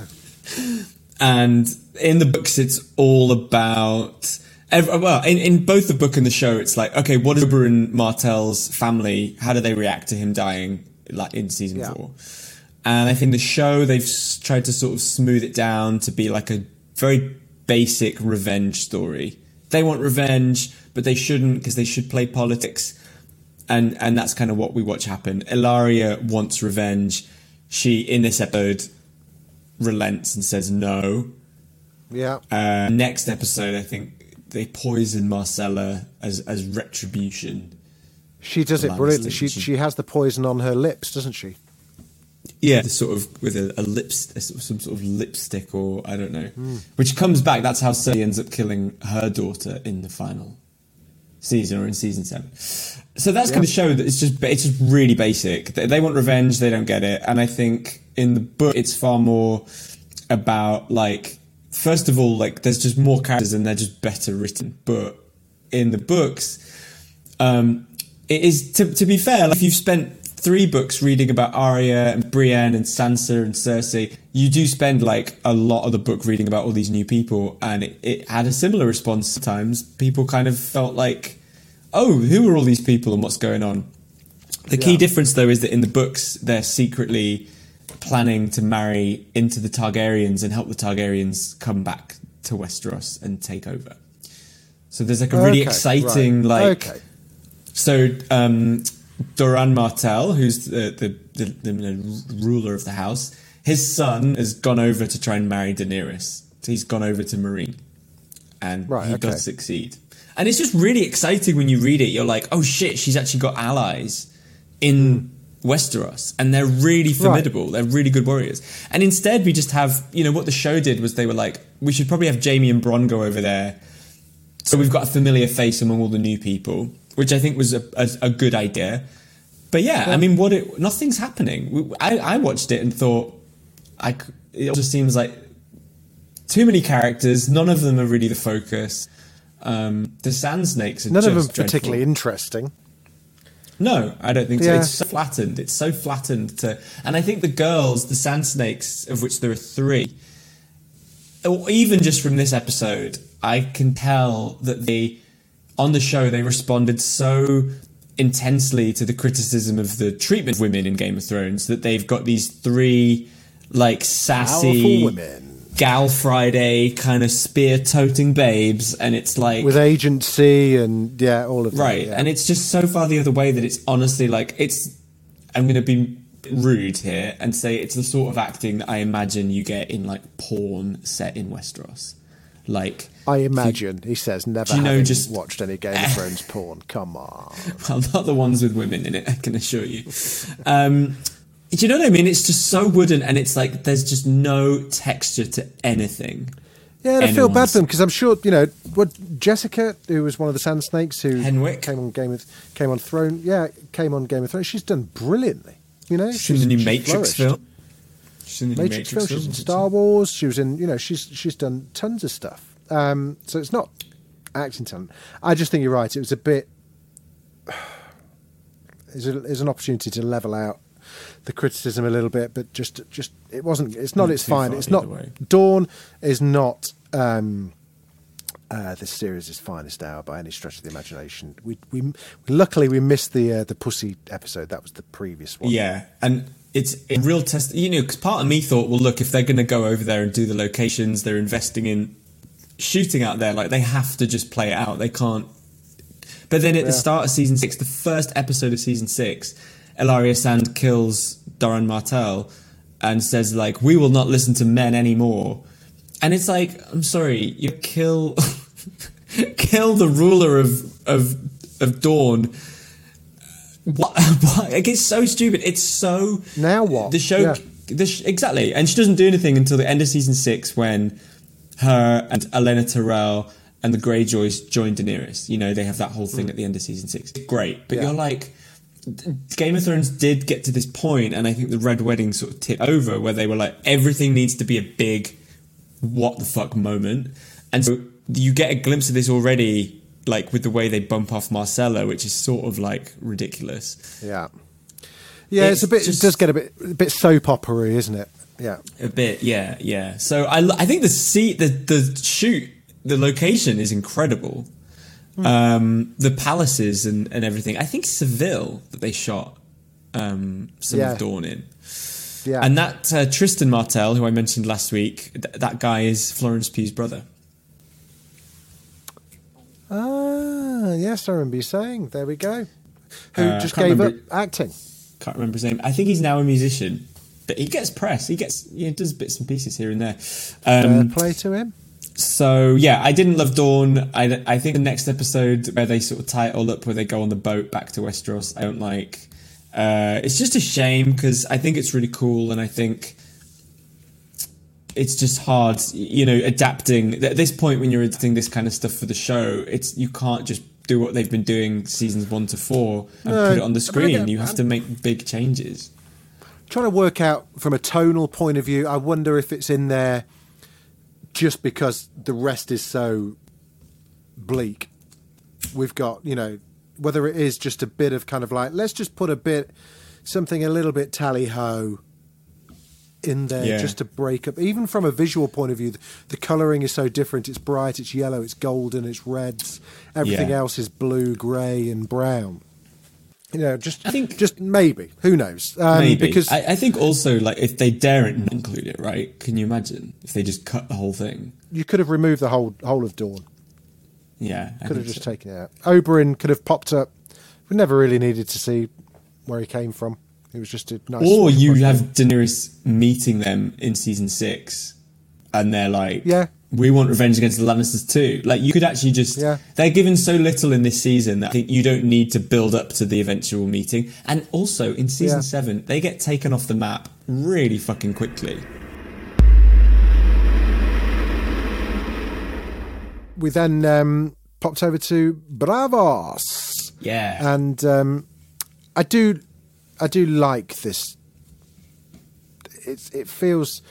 And in the books, it's all about. Every, well, in, in both the book and the show, it's like, okay, what is Oberyn Martell's family? How do they react to him dying, like in season Yeah. four? And I think the show, they've s- tried to sort of smooth it down to be like a very basic revenge story. They want revenge, but they shouldn't because they should play politics. And and that's kind of what we watch happen. Ilaria wants revenge. She, in this episode, relents and says no. yeah. Uh, next episode, I think they poison Marcella as as retribution. She does it Lannister, brilliantly. She she- she has the poison on her lips, doesn't she? Yeah, sort of with a, a lips, a sort of- some sort of lipstick, or I don't know, which comes back. That's how Cersei ends up killing her daughter in the final season or in season seven. So that's going to show that it's just it's just really basic. They, they want revenge, they don't get it, and I think in the book it's far more about like first of all like there's just more characters and they're just better written. But in the books, um, it is to to be fair. Like if you've spent three books reading about Arya and Brienne and Sansa and Cersei, you do spend like a lot of the book reading about all these new people, and it, it had a similar response sometimes. People kind of felt like, oh, who are all these people and what's going on? The key Yeah. difference though is that in the books they're secretly planning to marry into the Targaryens and help the Targaryens come back to Westeros and take over. So there's like a really Okay, exciting, right. like... Okay. So um, Doran Martell, who's the the, the the ruler of the house, his son has gone over to try and marry Daenerys. So he's gone over to Meereen. And Right, he okay. does succeed. And it's just really exciting when you read it. You're like, oh shit, she's actually got allies in Westeros. And they're really formidable. Right. They're really good warriors. And instead we just have, you know, what the show did was they were like, we should probably have Jaime and Bronn go over there. So we've got a familiar face among all the new people, which I think was a, a, a good idea. But yeah, yeah, I mean, what it, nothing's happening. I, I watched it and thought, I, it just seems like too many characters. None of them are really the focus. Um, the Sand Snakes are None just of them dreadful. particularly interesting. No, I don't think Yeah. so. It's so flattened. It's so flattened to, and I think the girls, the Sand Snakes, of which there are three, or even just from this episode, I can tell that they, on the show, they responded so intensely to the criticism of the treatment of women in Game of Thrones that they've got these three, like, sassy Powerful women. Gal Friday kind of spear-toting babes, and it's like... With agency and, yeah, all of that. Right, yeah. and it's just so far the other way that it's honestly like, it's... I'm going to be rude here and say it's the sort of acting that I imagine you get in, like, porn set in Westeros. Like... I imagine, he says, never you know, having just- watched any Game of Thrones porn. Come on. Well, not the ones with women in it, I can assure you. Um, do you know what I mean? It's just so wooden, and it's like there's just no texture to anything. Yeah, and I feel bad Anyone's- for them because I'm sure, you know, what Jessica, who was one of the Sand Snakes, who Henwick. came on Game of came on Throne, yeah, came on Game of Thrones. She's done brilliantly. You know, She's in the new she's Matrix flourished. film. She's in the new Matrix, film. She's in Star Wars. She was in, you know, she's she's done tons of stuff. Um, so it's not acting talent. I just think you're right. It was a bit. It's, a, it's an opportunity to level out the criticism a little bit, but just just it wasn't. It's not Not its too fine. far It's the not. other way. Dawn is not. Um, uh, the series' finest hour by any stretch of the imagination. We we luckily we missed the uh, the pussy episode. That was the previous one. Yeah, and it's a real test. You know, because part of me thought, well, look, if they're going to go over there and do the locations, they're investing in shooting out there. Like they have to just play it out. They can't. But then at Yeah. the start of season six, the first episode of season six, Elaria Sand kills Doran Martell and says, like, we will not listen to men anymore. And it's like, I'm sorry, you kill kill the ruler of of of Dawn. What? what? Like, it's so stupid. It's so Now what? the show Yeah. the sh- exactly, and she doesn't do anything until the end of season six when her and Olenna Tyrell and the Greyjoys join Daenerys. You know, they have that whole thing at the end of season six. Great, but Yeah. you're like, Game of Thrones did get to this point, and I think the Red Wedding sort of tipped over where they were like, everything needs to be a big what the fuck moment. And so you get a glimpse of this already, like with the way they bump off Marcella, which is sort of like ridiculous. Yeah, yeah. It's, It's a bit. just- It does get a bit, a bit soap opera-y, isn't it? Yeah. A bit, yeah, yeah. So I, I think the seat, the the shoot, the location is incredible. Hmm. Um, the palaces and, and everything. I think Seville that they shot um, some Yeah. of Dawn in. Yeah. And that uh, Tristan Martell, who I mentioned last week, th- that guy is Florence Pugh's brother. Ah, yes, I remember you saying. There we go. Who Uh, just can't gave remember- up acting? Can't remember his name. I think he's now a musician, but he gets press. He gets, you know, does bits and pieces here and there. Um, Fair play to him. So yeah, I didn't love Dawn. I, I think the next episode where they sort of tie it all up, where they go on the boat back to Westeros, I don't like. Uh, it's just a shame because I think it's really cool, and I think it's just hard, you know, adapting. At this point, when you're adapting this kind of stuff for the show, it's you can't just do what they've been doing seasons one to four and No, put it on the but screen. again, You have to make big changes. Trying to work out from a tonal point of view, I wonder if it's in there just because the rest is so bleak. We've got, you know, whether it is just a bit of kind of like, let's just put a bit, something a little bit tally-ho in there Yeah. just to break up. Even from a visual point of view, the, the colouring is so different. It's bright, it's yellow, it's golden, it's reds. Everything Yeah. else is blue, grey and brown. You know, just I think just maybe. Who knows? Um, maybe because I, I think also like if they daren't not include it, right? Can you imagine if they just cut the whole thing? you could have removed the whole whole of Dawn. Yeah, I Could have think just so. taken it out. Oberyn could have popped up. We never really needed to see where he came from. It was just a nice. Or you swashbuckler. have Daenerys meeting them in season six, and they're like, Yeah. we want revenge against the Lannisters too." Like you could actually just, Yeah. they're given so little in this season that I think you don't need to build up to the eventual meeting. And also in season Yeah. seven, they get taken off the map really fucking quickly. We then um, popped over to Bravos. Yeah, And um, I do, I do like this. It's it feels.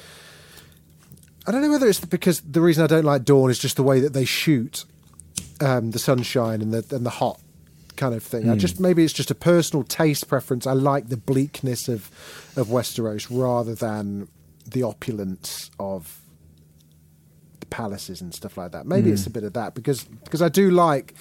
I don't know whether it's because the reason I don't like Dawn is just the way that they shoot um, the sunshine and the and the hot kind of thing. I just maybe it's just a personal taste preference. I like the bleakness of of Westeros rather than the opulence of the palaces and stuff like that. Maybe it's a bit of that because because I do like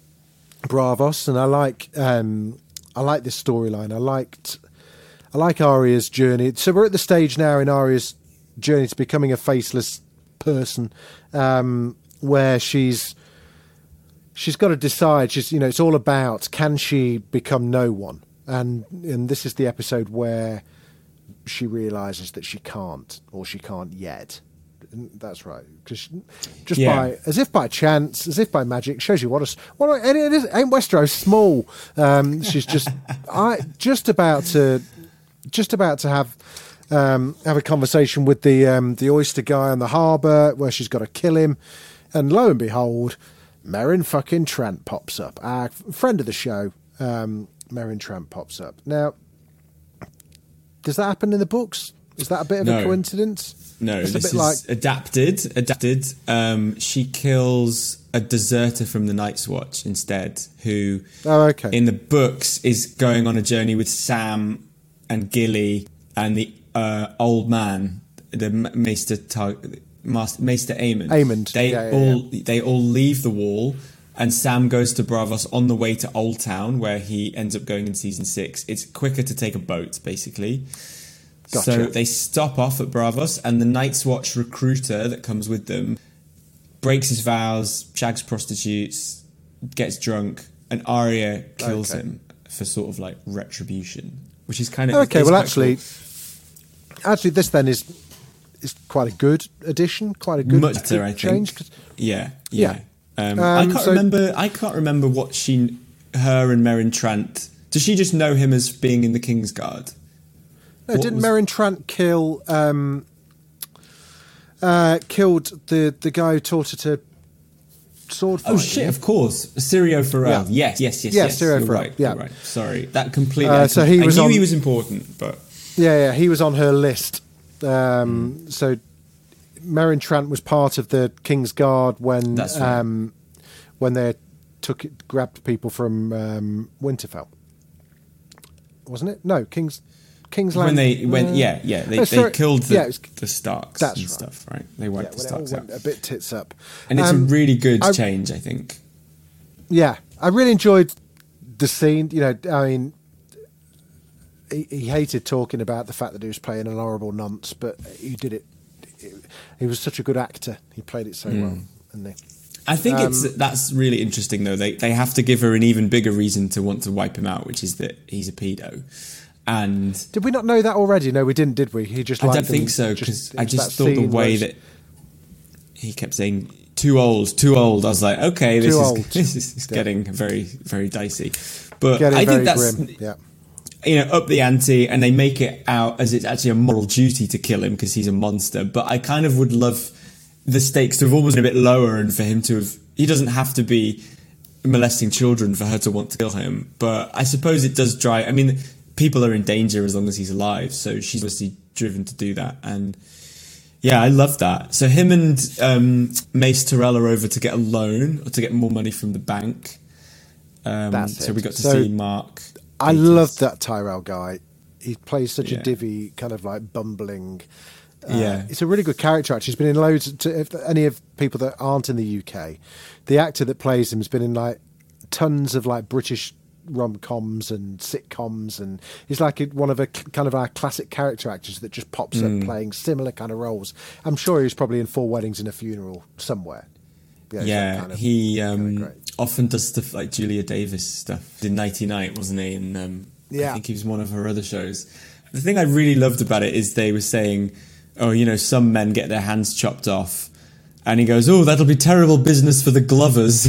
Bravos and I like um, I like this storyline. I liked I like Arya's journey. So we're at the stage now in Arya's journey to becoming a faceless person, um, where she's she's got to decide. She's you know it's all about can she become no one, and and this is the episode where she realizes that she can't or she can't yet. And that's right, because just Yeah. by as if by chance, as if by magic, shows you what a what a, and it is ain't Westeros small. Um, she's just I just about to just about to have. Um, have a conversation with the um, the oyster guy on the harbour where she's got to kill him, and lo and behold, Meryn fucking Trant pops up. Our friend of the show, um, Meryn Trant pops up. Now, does that happen in the books? Is that a bit of No. a coincidence? no, it's this a is bit like adapted. Adapted. Um, she kills a deserter from the Night's Watch instead, who oh okay in the books is going on a journey with Sam and Gilly and the uh, old man, the M- Maester Tar- Master, Maester Aemond. Aemond, They yeah, yeah, all they all leave the wall, and Sam goes to Bravos on the way to Old Town, where he ends up going in season six. It's quicker to take a boat, basically. Gotcha. So they stop off at Bravos, and the Night's Watch recruiter that comes with them breaks his vows, shags prostitutes, gets drunk, and Arya kills Okay. him for sort of like retribution, which is kind of okay. it's Well, quite actually, cool. actually, this then is is quite a good addition, quite a good, much better, good I change. think. 'cause- Yeah, yeah. Um, Um, I can't so- remember. I can't remember what she, her, and Meryn Trant. Does she just know him as being in the Kingsguard? No, What didn't was- Meryn Trant kill um, uh, killed the the guy who taught her to sword fight? Oh shit! Of course, Syrio Farrell. Yeah. Yes, yes, yes, Yeah, yes. Syrio You're Farrell, right. yeah. You're right. Sorry, that completely. Uh, I, so com- he I was knew on- he was important, but Yeah, yeah, he was on her list. Um, So Meryn Trant was part of the King's Guard when That's right. um, when they took it, grabbed people from um, Winterfell, wasn't it? No, King's King's when Land. they when uh, yeah yeah they, no, they sorry. killed the, Yeah, it was- the Starks that's and right. stuff, right? They yeah, wiped the when it all Starks went out, a bit tits up, and it's Um, a really good I- change, I think. Yeah, I really enjoyed the scene. You know, I mean, he, he hated talking about the fact that he was playing an horrible nonce, but he did it. He was such a good actor. He played it so well, and they. I think Um, it's that's really interesting though. They they have to give her an even bigger reason to want to wipe him out, which is that he's a pedo. And Did we not know that already? No, we didn't, did we? He just. I liked don't them, think so just- because it I was just that thought the scene way where- that he kept saying too old, too old. I was like, okay, this Too is old. this is Yeah. getting very very dicey. But Getting I very think that's grim. Yeah. you know up the ante, and they make it out as it's actually a moral duty to kill him because he's a monster. But I kind of would love the stakes to have almost been a bit lower, and for him to have. He doesn't have to be molesting children for her to want to kill him. But I suppose it does drive. I mean, people are in danger as long as he's alive, so she's obviously driven to do that. And yeah, I love that. So him and um, Mace Tyrell are over to get a loan or to get more money from the bank. Um, That's so it. we got to So see Mark. I Gatiss. love that Tyrell guy. He plays such Yeah. a divvy, kind of like bumbling. Uh, Yeah. It's a really good character, actually. He's been in loads. To, if any of people that aren't in the U K, the actor that plays him has been in like tons of like British rom-coms and sitcoms, and he's like a, one of a kind of our classic character actors that just pops mm. up playing similar kind of roles. I'm sure he was probably in Four Weddings and a Funeral somewhere. Yeah, yeah kind of, he um, kind of often does stuff like Julia Davis stuff. In Nighty Night, wasn't he? And um, yeah. I think he was one of her other shows. The thing I really loved about it is they were saying, oh, you know, some men get their hands chopped off. And he goes, oh, that'll be terrible business for the Glovers.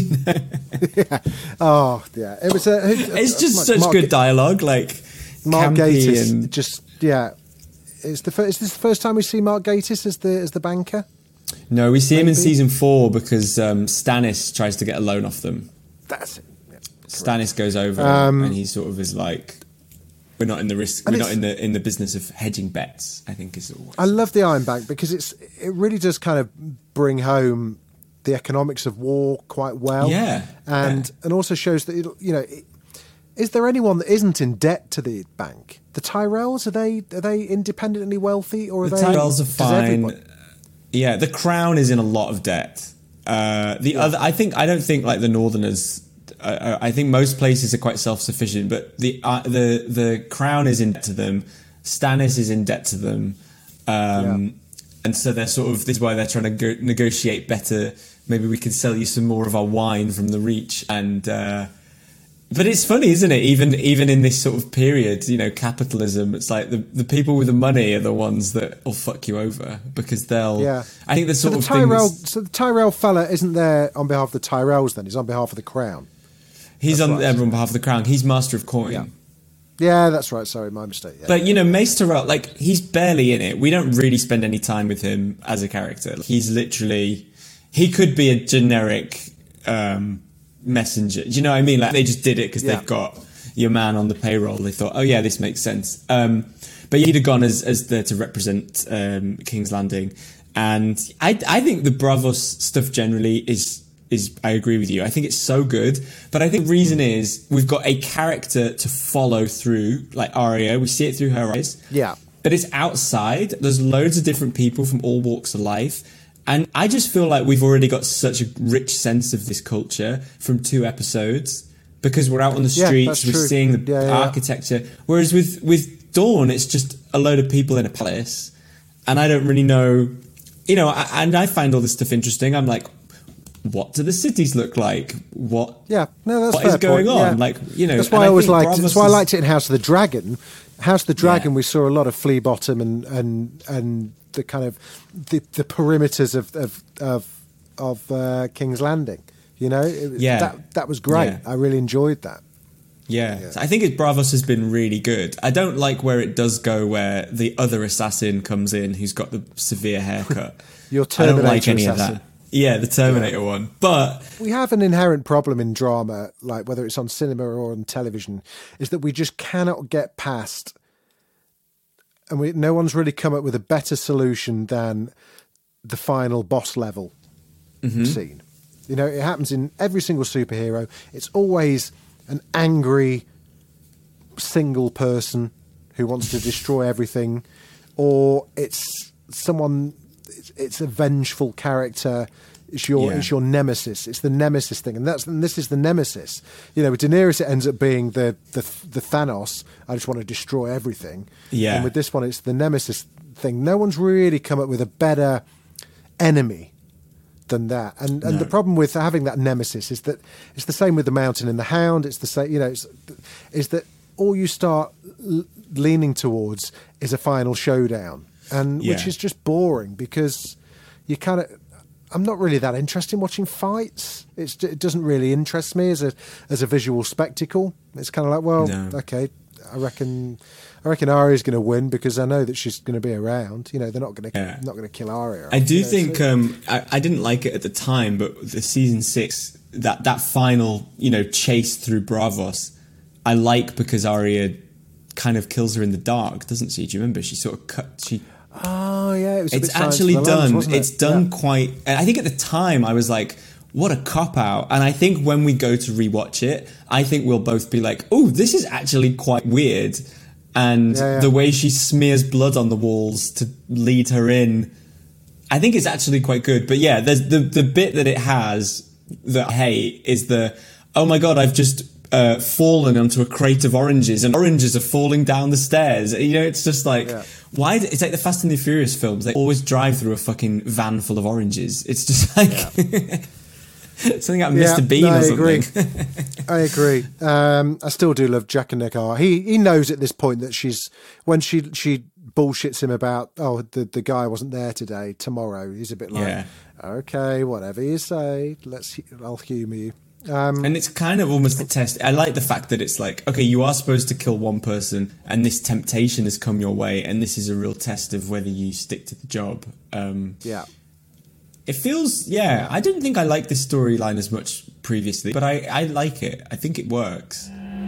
yeah. Oh, yeah. It was a, it, it's just such Mark, good dialogue, like Mark Gatiss. And just yeah. It's the first, is this the first time we see Mark Gatiss as the as the banker? No, we see Maybe? him in season four because um, Stannis tries to get a loan off them. That's it. Yeah, Stannis goes over um, and he sort of is like, we're not in the risk. We're not in the in the business of hedging bets. I think is. Always. I love the Iron Bank because it's it really does kind of bring home the economics of war quite well. Yeah, and yeah. and also shows that you know, is there anyone that isn't in debt to the bank? The Tyrells, are they are they independently wealthy, or are the they? The Tyrells are fine. Yeah, the Crown is in a lot of debt. Uh, the yeah. other, I think, I don't think like the Northerners. Uh, I think most places are quite self-sufficient, but the uh, the the Crown is in debt to them. Stannis is in debt to them, um, yeah. and so they're sort of. This is why they're trying to go, negotiate better. Maybe we can sell you some more of our wine from the Reach. And uh, but it's funny, isn't it? Even even in this sort of period, you know, capitalism. It's like the the people with the money are the ones that will fuck you over because they'll. Yeah. I think the sort so the of Tyrell. thing. So the Tyrell fella isn't there on behalf of the Tyrells. Then he's on behalf of the Crown. He's that's on, right. on behalf of the Crown. He's Master of Coin. Yeah, yeah that's right. Sorry, my mistake. Yeah. But, you know, Mace Tyrell, like, he's barely in it. We don't really spend any time with him as a character. He's literally... He could be a generic um, messenger. Do you know what I mean? Like, they just did it because yeah. they've got your man on the payroll. They thought, oh, yeah, this makes sense. Um, but he'd have gone as, as there to represent um, King's Landing. And I, I think the Braavos stuff generally is... is I agree with you. I think it's so good. But I think the reason is we've got a character to follow through, like Arya. We see it through her eyes. Yeah. But it's outside. There's loads of different people from all walks of life. And I just feel like we've already got such a rich sense of this culture from two episodes because we're out on the streets, yeah, we're seeing the yeah, yeah, architecture. Yeah. Whereas with, with Dawn, it's just a load of people in a palace. And I don't really know, you know, I, and I find all this stuff interesting. I'm like, what do the cities look like? What? Yeah, no, that's what fair is going point. on? Yeah. Like, you know, that's why I always I liked. That's why I liked it in House of the Dragon. House of the Dragon, yeah. we saw a lot of Flea Bottom and and and the kind of the, the perimeters of of of, of uh, King's Landing. You know, it was, yeah, that that was great. Yeah. I really enjoyed that. Yeah, yeah. So I think it, Braavos has been really good. I don't like where it does go, where the other assassin comes in, who's got the severe haircut. Your Terminator I don't like any assassin. of that. Yeah, the Terminator yeah. one. But we have an inherent problem in drama, like whether it's on cinema or on television, is that we just cannot get past, and we, no one's really come up with a better solution than the final boss level mm-hmm. scene. You know, it happens in every single superhero. It's always an angry single person who wants to destroy everything, or it's someone... It's a vengeful character. It's your yeah. it's your nemesis. It's the nemesis thing, and that's and this is the nemesis. You know, with Daenerys, it ends up being the the the Thanos. I just want to destroy everything. Yeah. And with this one, it's the nemesis thing. No one's really come up with a better enemy than that. And and no. the problem with having that nemesis is that it's the same with the Mountain and the Hound. It's the same. You know, it's, is that all you start l- leaning towards is a final showdown. And yeah. which is just boring because you kind of, I'm not really that interested in watching fights. It's, it doesn't really interest me as a as a visual spectacle. It's kind of like, well, no. okay, I reckon I reckon Arya's going to win because I know that she's going to be around. You know, they're not going to yeah. not going to kill Arya. I do you know, think so. um, I, I didn't like it at the time, but the season six that that final you know chase through Braavos, I like because Arya kind of kills her in the dark, doesn't she? Do you remember? She sort of cut. She. Oh yeah, it was a it's bit actually done. Lens, wasn't it? It's done yeah. quite. And I think at the time I was like, "What a cop out!" And I think when we go to rewatch it, I think we'll both be like, "Oh, this is actually quite weird." And yeah, yeah. the way she smears blood on the walls to lead her in, I think it's actually quite good. But yeah, there's the the bit that it has that I hate is the oh my god, I've just uh, fallen onto a crate of oranges, and oranges are falling down the stairs. You know, it's just like, Yeah. why? It's like the Fast and the Furious films. They always drive through a fucking van full of oranges. It's just like yeah. something out of Mister Yeah, Bean no, or I something. agree. I agree. Um, I still do love Jack and Nigar. He he knows at this point that she's when she she bullshits him about oh the the guy wasn't there today. Tomorrow he's a bit like Yeah. okay, whatever you say. Let's I'll humour you. Um, And it's kind of almost a test. I like the fact that it's like, okay, you are supposed to kill one person, and this temptation has come your way, and this is a real test of whether you stick to the job. Um, yeah. It feels, yeah, I didn't think I liked this storyline as much previously, but I, I like it. I think it works.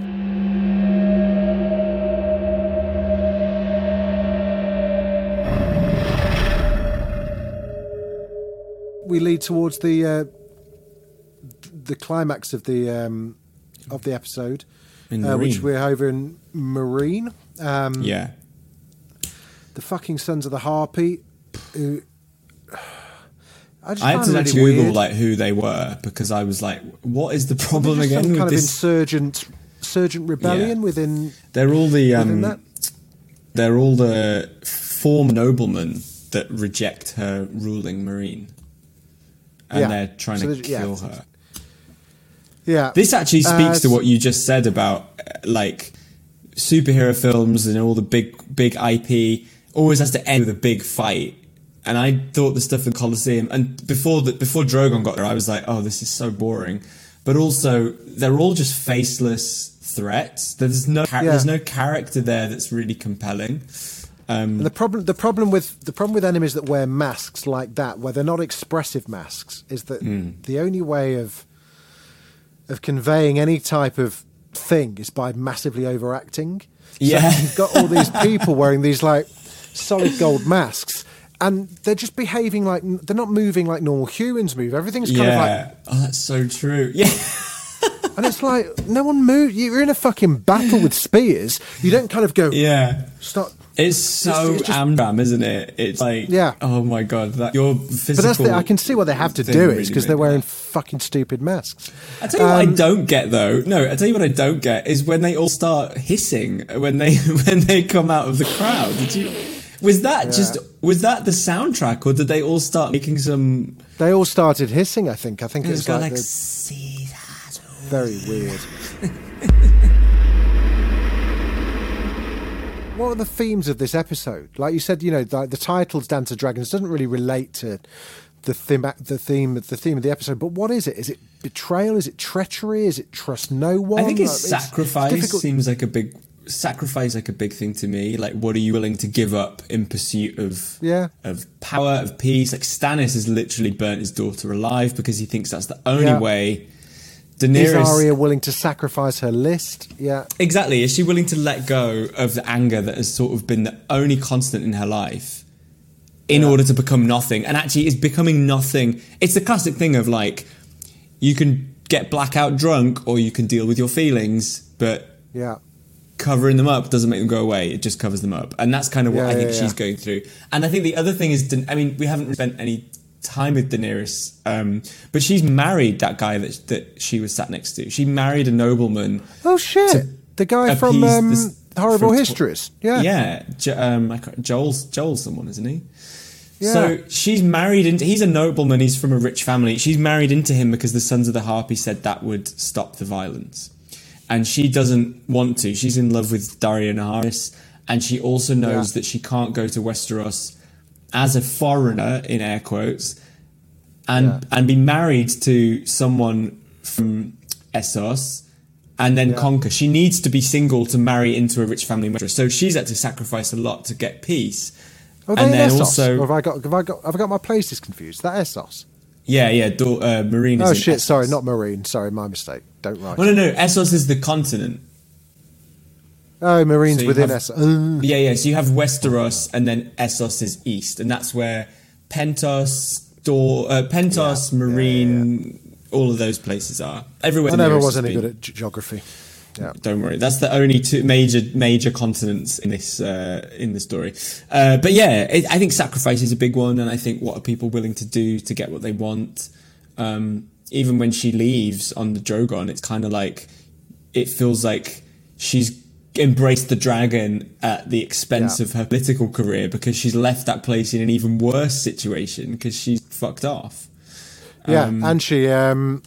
We lead towards the uh, the climax of the um, of the episode, In uh, which Marine. we're over in Marine. Um, Yeah. The fucking Sons of the Harpy. Who, I, just I had find to it actually really Google weird. like who they were, because I was like, what is the They're problem just again some with kind this? of insurgent, insurgent rebellion Yeah. within. They're all the within um, that. they're all the former noblemen that reject her ruling Marine, and Yeah. they're trying So to there's- yeah. kill her. Yeah, This actually speaks Uh, to what you just said about uh, like superhero films and all the big big I P always has to end with a big fight. And I thought the stuff in Colosseum, and before the, before Drogon got there, I was like, oh, this is so boring. But also, they're all just faceless threats. There's no char- Yeah. there's no character there that's really compelling. Um, And the problem, the problem with the problem with enemies that wear masks like that, where they're not expressive masks, is that Hmm. the only way of of conveying any type of thing is by massively overacting. So Yeah. you've got all these people wearing these like solid gold masks, and they're just behaving like they're not moving like normal humans move. Everything's kind yeah. of like, Oh, that's so true. Yeah. and it's like no one moves. You're in a fucking battle with spears. You don't kind of go, Yeah. start. It's so it's just- Amram, isn't it? It's like, Yeah. oh my god, that your physical. But that's the, I can see why they have to thing do it really because they're made wearing that. fucking stupid masks. I tell you what I Um, don't get though. No, I tell you what I don't get is when they all start hissing when they when they come out of the crowd. Did you? Was that just was that the soundtrack, or did they all start making some? They all started hissing. I think. I think It it was was got like, like, the- "Caesar's." very weird. What are the themes of this episode? Like you said, you know, the, the title's "Dance of Dragons" doesn't really relate to the theme, the theme, the theme of the episode. But what is it? Is it betrayal? Is it treachery? Is it trust no one? I think it's Like, sacrifice difficult- seems like a big sacrifice, like a big thing to me. Like, what are you willing to give up in pursuit of Yeah. of power, of peace? Like Stannis has literally burnt his daughter alive because he thinks that's the only Yeah. way. Is Daenerys, Arya willing to sacrifice her list? Yeah. exactly. Is she willing to let go of the anger that has sort of been the only constant in her life in Yeah. order to become nothing? And actually, is becoming nothing. It's the classic thing of like, you can get blackout drunk or you can deal with your feelings, but Yeah. covering them up doesn't make them go away. It just covers them up. And that's kind of what Yeah, I think yeah, she's yeah. going through. And I think the other thing is, Da- I mean, we haven't spent any time with Daenerys, um, but she's married that guy that that she was sat next to. She married a nobleman. Oh shit! to The guy from appease um, this- Horrible from- Histories. Yeah. Yeah. Jo- um, I can't- Joel's, Joel's someone, isn't he? Yeah. So she's married into, he's a nobleman, he's from a rich family. She's married into him because the Sons of the Harpy said that would stop the violence. And she doesn't want to. She's in love with Dario Naharis. And she also knows Yeah. that she can't go to Westeros as a foreigner, in air quotes, and, Yeah. and be married to someone from Essos and then Yeah. conquer. She needs to be single to marry into a rich family in Westeros. So she's had to sacrifice a lot to get peace. Are they and in then Essos? also, Or have I got have I got have I got my places confused? Is that Essos? yeah, yeah, Do- uh, Marine is Oh in shit! Essos. Sorry, not Marine. Sorry, my mistake. Don't write. Well, no, no, Essos is the continent. Oh, Marine's So you within have- Essos. Oh. Yeah, yeah, so you have Westeros and then Essos is east. And that's where Pentos, Dor- uh, Pentos, Yeah, Marine, all of those places are. Everywhere I never Daenerys was has any been. good at ge- geography. Yeah. Don't worry, that's the only two major major continents in this uh, in the story. Uh, but yeah, it, I think sacrifice is a big one, and I think what are people willing to do to get what they want? Um, even when she leaves on the Drogon, it's kind of like it feels like she's embraced the dragon at the expense Yeah. of her political career, because she's left that place in an even worse situation because she's fucked off. Yeah, Um, and she um,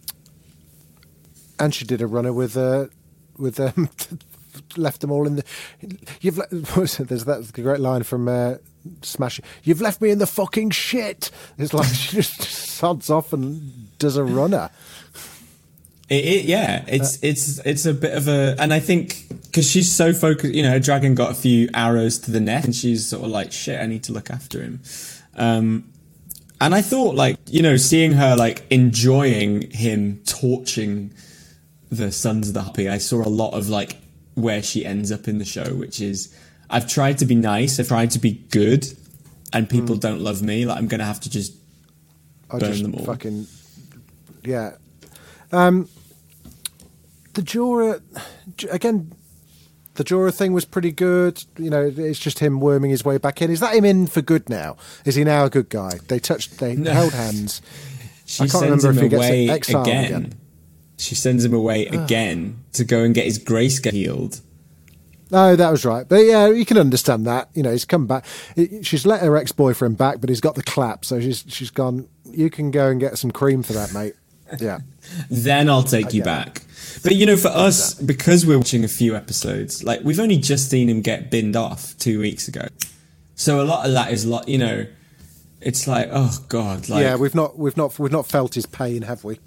and she did a runner with uh, with um, left them all in the. You've le- what was it? There's that great line from uh, Smash. You've left me in the fucking shit. It's like she just sods off and does a runner. It, it, yeah, it's it's it's a bit of a, and I think because she's so focused, you know, her dragon got a few arrows to the neck, and she's sort of like, shit, I need to look after him. Um, and I thought, like, you know, seeing her like enjoying him torching the Sons of the Harpy, I saw a lot of like where she ends up in the show, which is, I've tried to be nice, I've tried to be good, and people mm. don't love me. Like, I'm gonna have to just I'll burn just them all. Fucking yeah. Um, the Jorah, again, the Jorah thing was pretty good. You know, it's just him worming his way back in. Is that him in for good now? Is he now a good guy? They touched, they No. held hands. She I can't sends remember him if he away gets exiled again. again. She sends him away again to go and get his grayscale healed. No, that was right. But yeah, you can understand that. You know, he's come back. She's let her ex-boyfriend back, but he's got the clap. So she's she's gone, you can go and get some cream for that, mate. Yeah. Then I'll take you that. back. But, you know, for us, because we're watching a few episodes, like, we've only just seen him get binned off two weeks ago. So a lot of that is, a lot, you know, it's like, oh, God. Like, yeah, we've not, we've not, we've not felt his pain, have we?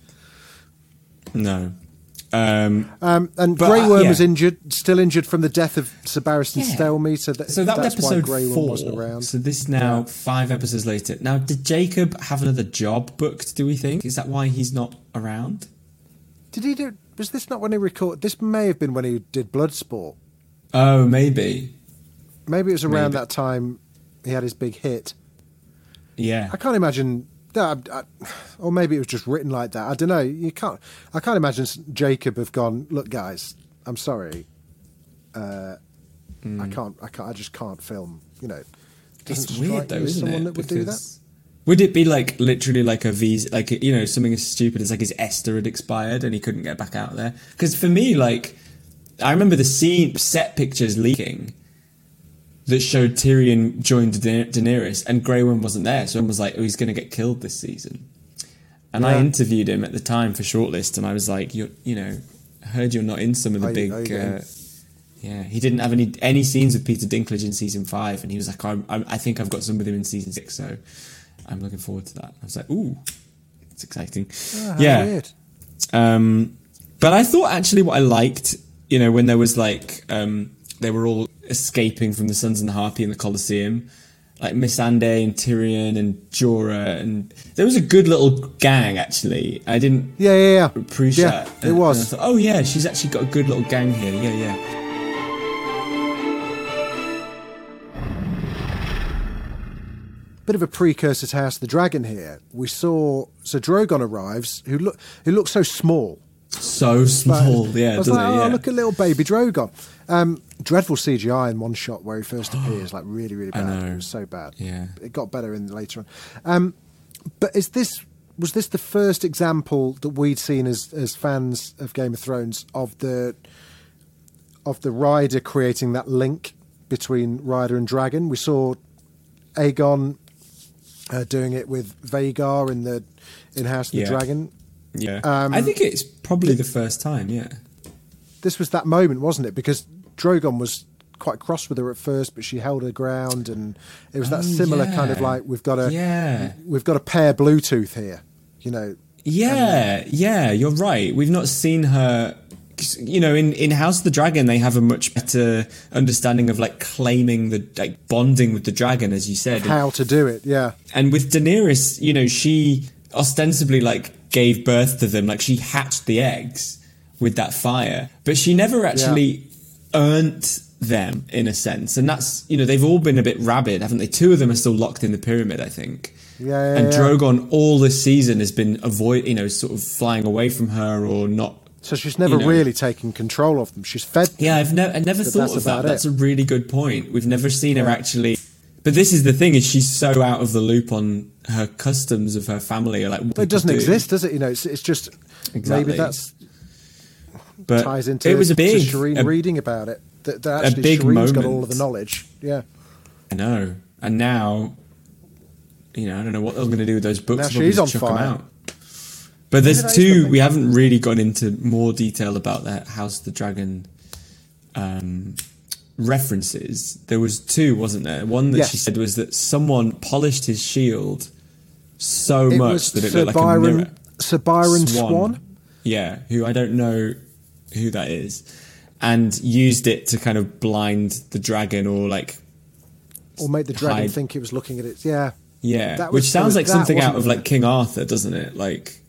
No. Um, um, and but, Grey Worm uh, yeah. was injured, still injured from the death of Sir Barristan Yeah. Stelmy. So, that, So that was that's why episode Grey Worm four. wasn't around. So this is now Yeah. five episodes later. Now, did Jacob have another job booked, do we think? Is that why he's not around? Did he do? Was this not when he recorded? This may have been when he did Bloodsport. Oh, maybe. Maybe it was around Maybe. that time he had his big hit. Yeah. I can't imagine. No, I, I, or maybe it was just written like that. I don't know. You can't. I can't imagine Jacob have gone. Look, guys, I'm sorry. Uh, Mm. I can't. I can't. I just can't film. You know, It's doesn't weird strike though, you as isn't someone it? that would do that. Because would it be like literally like a visa, like, you know, something as stupid as like his Esther had expired and he couldn't get back out there? Because for me, like, I remember the scene, set pictures leaking that showed Tyrion joined Da- Daenerys and Grey Worm wasn't there. So everyone was like, oh, he's going to get killed this season. And I Yeah. interviewed him at the time for Shortlist, and I was like, you you know, I heard you're not in some of the Are you- big... are you getting- Uh, yeah, he didn't have any any scenes with Peter Dinklage in season five, and he was like, I'm, I'm, I think I've got some with him in season six, so I'm looking forward to that. I was like, ooh, it's exciting. Ah, how yeah. weird. Um, but I thought actually what I liked, you know, when there was like, um, they were all escaping from the Sons and the Harpy in the Colosseum, like Missandei and Tyrion and Jorah, and there was a good little gang actually. I didn't Yeah, yeah, yeah. appreciate Yeah, that. it And- was. and I thought, oh yeah, she's actually got a good little gang here. Yeah, yeah. Bit of a precursor to House of the Dragon here. We saw so Drogon arrives, who look who looks so small. So small, yeah, I was doesn't like, it? oh, Yeah. look at little baby Drogon. Um, dreadful C G I in one shot where he first appears, like really, really I bad. know. It was so bad. Yeah. It got better in later on. Um, but is this was this the first example that we'd seen as as fans of Game of Thrones of the of the rider creating that link between rider and dragon? We saw Aegon uh, doing it with Vhagar in the in House of the Yeah. Dragon. Yeah. Um, I think it's probably the first time, yeah. This was that moment, wasn't it? Because Drogon was quite cross with her at first, but she held her ground, and it was that Oh, similar yeah. kind of like we've got a Yeah. we've got a pair Bluetooth here, you know. Yeah, yeah, you're right. We've not seen her. You know, in, in House of the Dragon, they have a much better understanding of like claiming the like bonding with the dragon, as you said. How to do it, yeah. And with Daenerys, you know, she ostensibly like gave birth to them, like she hatched the eggs with that fire, but she never actually earned them in a sense. And that's, you know, they've all been a bit rabid, haven't they? Two of them are still locked in the pyramid, I think. Yeah, yeah, and yeah. Drogon all this season has been avoid, you know, sort of flying away from her or not. So she's never you know. really taken control of them. She's fed them. Yeah, I've never, I never But thought that's of that. about it. That's a really good point. We've never seen her Yeah. actually. But this is the thing: is she's so out of the loop on her customs of her family, or like what It doesn't people do. exist, does it? You know, it's, it's just Exactly. maybe that's But ties into it was a big, to Shireen a, reading about it. That, that actually a big Shireen's moment. got all of the knowledge. Yeah, I know. And now, you know, I don't know what they're going to do with those books. Now They'll she's just on chuck them fire. out. But there's Maybe that is two. the We thing. haven't really gone into more detail about that House of the Dragon um, references. There was two, wasn't there? One that Yes. she said was that someone polished his shield so it much was that it Sir looked like Byron, a mirror. Sir Byron Swan. Yeah, who I don't know who that is, and used it to kind of blind the dragon or like Or made the dragon hide. think it was looking at it. Yeah, Yeah, That was- which sounds like that something out wasn't of like there. King Arthur, doesn't it? Like,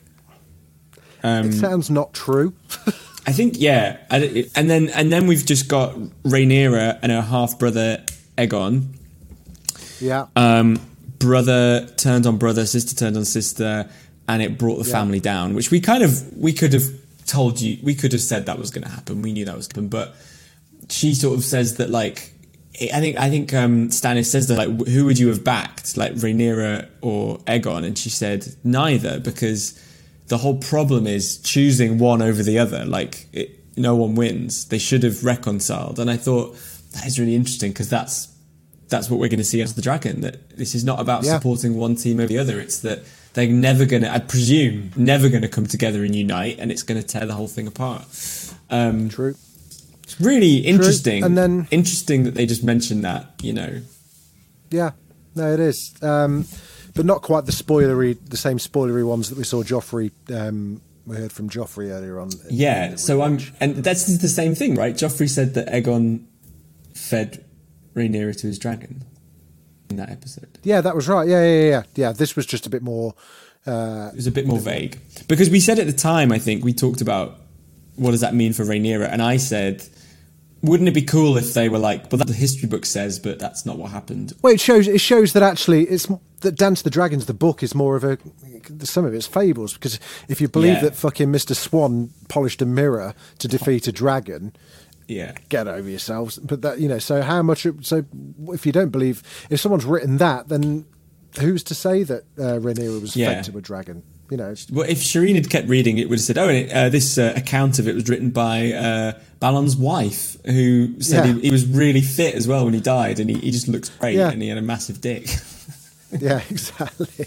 um, it sounds not true. I think yeah, I- and then and then we've just got Rhaenyra and her half brother Aegon. Yeah, Um, brother turned on brother, sister turned on sister, and it brought the Yeah. family down. Which we kind of we could have told you, we could have said that was going to happen. We knew that was going to happen, but she sort of says that like. I think I think um, Stannis says that like who would you have backed, like Rhaenyra or Aegon, and she said neither, because the whole problem is choosing one over the other. Like it, no one wins. They should have reconciled, and I thought that is really interesting because that's that's what we're going to see as the dragon. That this is not about Yeah. supporting one team over the other. It's that they're never going to, I presume, never going to come together and unite, and it's going to tear the whole thing apart. Um, true. It's really interesting, And then- interesting that they just mentioned that, you know. Yeah, no, it is, um, but not quite the spoilery, the same spoilery ones that we saw Joffrey. Um, we heard from Joffrey earlier on. in- Yeah, in the so I'm, rewatch. and that's the same thing, right? Joffrey said that Aegon fed Rhaenyra to his dragon in that episode. Yeah, that was right. Yeah, yeah, yeah, yeah. Yeah, this was just a bit more. Uh, It was a bit more vague because we said at the time, I think we talked about what does that mean for Rhaenyra, and I said, wouldn't it be cool if they were like, well, that the history book says, but that's not what happened. well, it shows. It shows that actually, it's that Dance of the Dragons, the book, is more of a. Some of it's fables, because if you believe Yeah. that fucking Mister Swan polished a mirror to defeat a dragon, Yeah. get over yourselves. But that, you know, so how much? So if you don't believe, if someone's written that, then who's to say that uh, Rhaenyra was Yeah. fed to a dragon? You know, Well, if Shireen had kept reading, it would have said, "Oh, and it, uh, this uh, account of it was written by uh, Balon's wife, who said Yeah. he, he was really fit as well when he died, and he, he just looked great, Yeah. and he had a massive dick." yeah, exactly.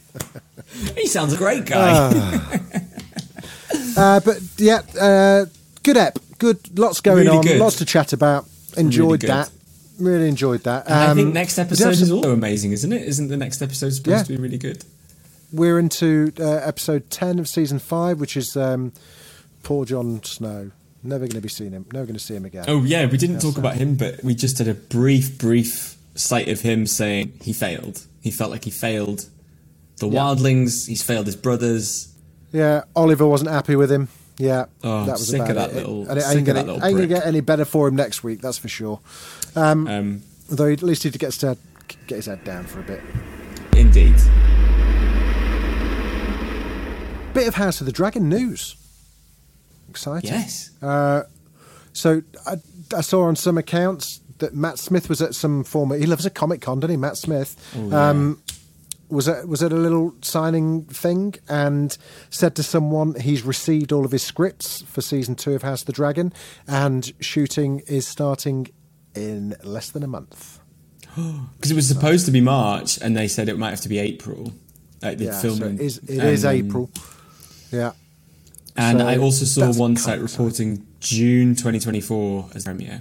He sounds a great guy. Uh, but yeah, uh, good ep, good. Lots going Really on, good. lots to chat about. Enjoyed good. that. Really enjoyed that. And I Um, think next we did episode have is some- also amazing, isn't it? Isn't the next episode supposed Yeah. to be really good? We're into uh, episode ten of season five, which is um, poor Jon Snow. Never going to be seeing him. Never going to see him again. Oh yeah, we didn't Yes, talk sir. about him, but we just had a brief, brief sight of him saying he failed. He felt like he failed the Yeah. wildlings. He's failed his brothers. Yeah, Oliver wasn't happy with him. Yeah, Oh, that was sick about of that it. little- and it sick ain't of gonna, that little ain't gonna prick. get any better for him next week. That's for sure. Um, Um, Though at least he gets to get his head down for a bit. indeed. Bit of House of the Dragon news. Exciting. Yes. Uh, so I, I saw on some accounts that Matt Smith was at some former. He loves a Comic Con, doesn't he? Matt Smith um, was at was at a little signing thing and said to someone he's received all of his scripts for season two of House of the Dragon, and shooting is starting in less than a month. Because it was supposed to be March, and they said it might have to be April. Like the Yeah, film. so it is. It and, is um, April. Yeah. And So I also saw that's one kind site of reporting June twenty twenty-four as premiere.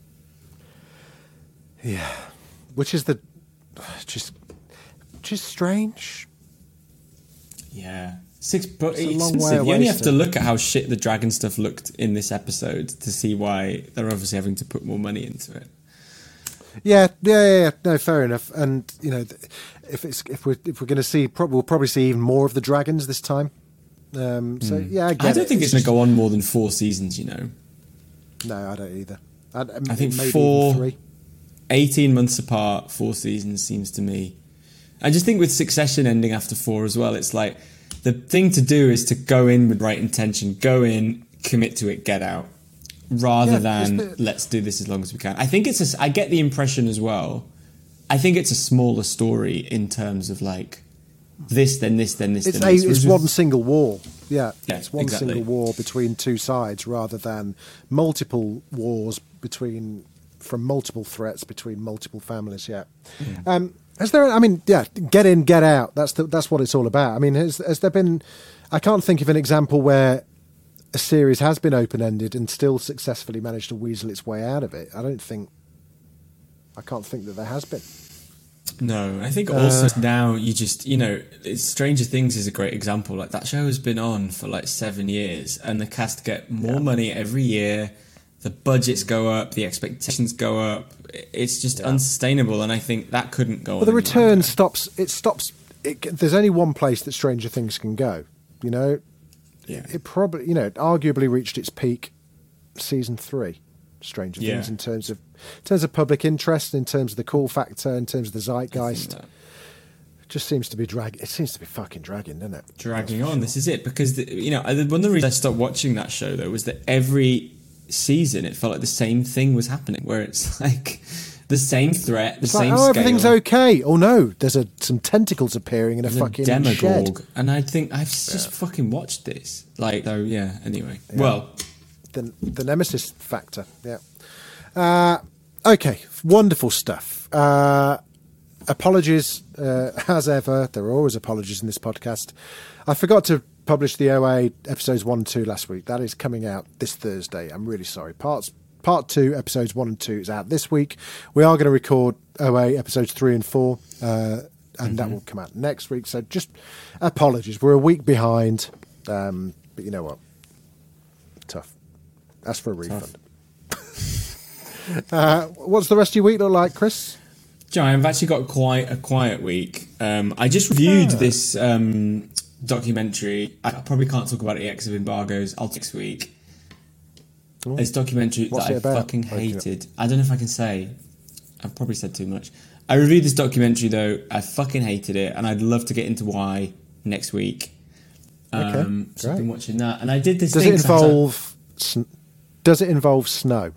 Yeah, which is the just just strange. Yeah. Six, but It's a it's long way expensive. You away only have to still. look at how shit the dragon stuff looked in this episode to see why they're obviously having to put more money into it. Yeah, yeah, yeah, yeah. No, fair enough. And you know, th- if it's if we're if we're going to see, prob- we'll probably see even more of the dragons this time. Um, so yeah, I, get I don't it. think it's, just- going to go on more than four seasons, you know. No, I don't either. I, I think maybe four, even three. eighteen months apart, four seasons seems to me. I just think with Succession ending after four as well, it's like the thing to do is to go in with right intention, go in, commit to it, get out, rather Yeah, than it's the- let's do this as long as we can. I think it's a, I get the impression as well. I think it's a smaller story in terms of like this, then this, then this, It's, then a, this. it's Which one was- single war. Yeah, Yeah, it's one exactly. single war between two sides rather than multiple wars between from multiple threats between multiple families. Yeah. Mm. Um, has there? I mean, yeah, get in, get out. That's the, that's what it's all about. I mean, has, has there been? I can't think of an example where a series has been open-ended and still successfully managed to weasel its way out of it. I don't think. I can't think that there has been. No, I think also Uh, now you just, you know, it's Stranger Things is a great example. Like that show has been on for like seven years and the cast get more Yeah. money every year. The budgets go up, the expectations go up. It's just unsustainable. And I think that couldn't go on. Well, the any return longer. stops. It stops. It, there's only one place that Stranger Things can go. You know, Yeah. it probably, you know, it arguably reached its peak season three. Stranger Yeah. Things in terms of in terms of public interest, in terms of the cool factor, in terms of the zeitgeist. that. It just seems to be drag. It seems to be fucking dragging, doesn't it? Dragging on. This is it. Because, the, you know, I- one of the reasons I stopped watching that show, though, was that every season it felt like the same thing was happening, where it's like the same threat, the It's like, same oh, scale. everything's okay. Oh no, there's a, some tentacles appearing in a There's fucking demagogue, shed. and I think I've just fucking watched this. Like, so yeah. Anyway, well, The, the nemesis factor. Yeah. Uh, okay, wonderful stuff. Uh, apologies, uh, as ever. There are always apologies in this podcast. I forgot to publish the O A episodes one and two last week. That is coming out this Thursday. I'm really sorry. Parts part two, episodes one and two, is out this week. We are going to record O A episodes three and four, uh, and Mm-hmm. that will come out next week. So just apologies. We're a week behind, um, but you know what? Tough. Ask for a refund. uh, what's the rest of your week look like, Chris? Joe, I've actually got quite a quiet week. Um, I just reviewed this um, documentary. I probably can't talk about it yet because of embargoes. I'll next week. Ooh. This documentary What's that it I about? fucking Okay. hated. I don't know if I can say. I've probably said too much. I reviewed this documentary though. I fucking hated it, and I'd love to get into why next week. Okay, Um, so I've great. been watching that, and I did this. Does thing it 'cause I was like- involve? Sn- does it involve snow?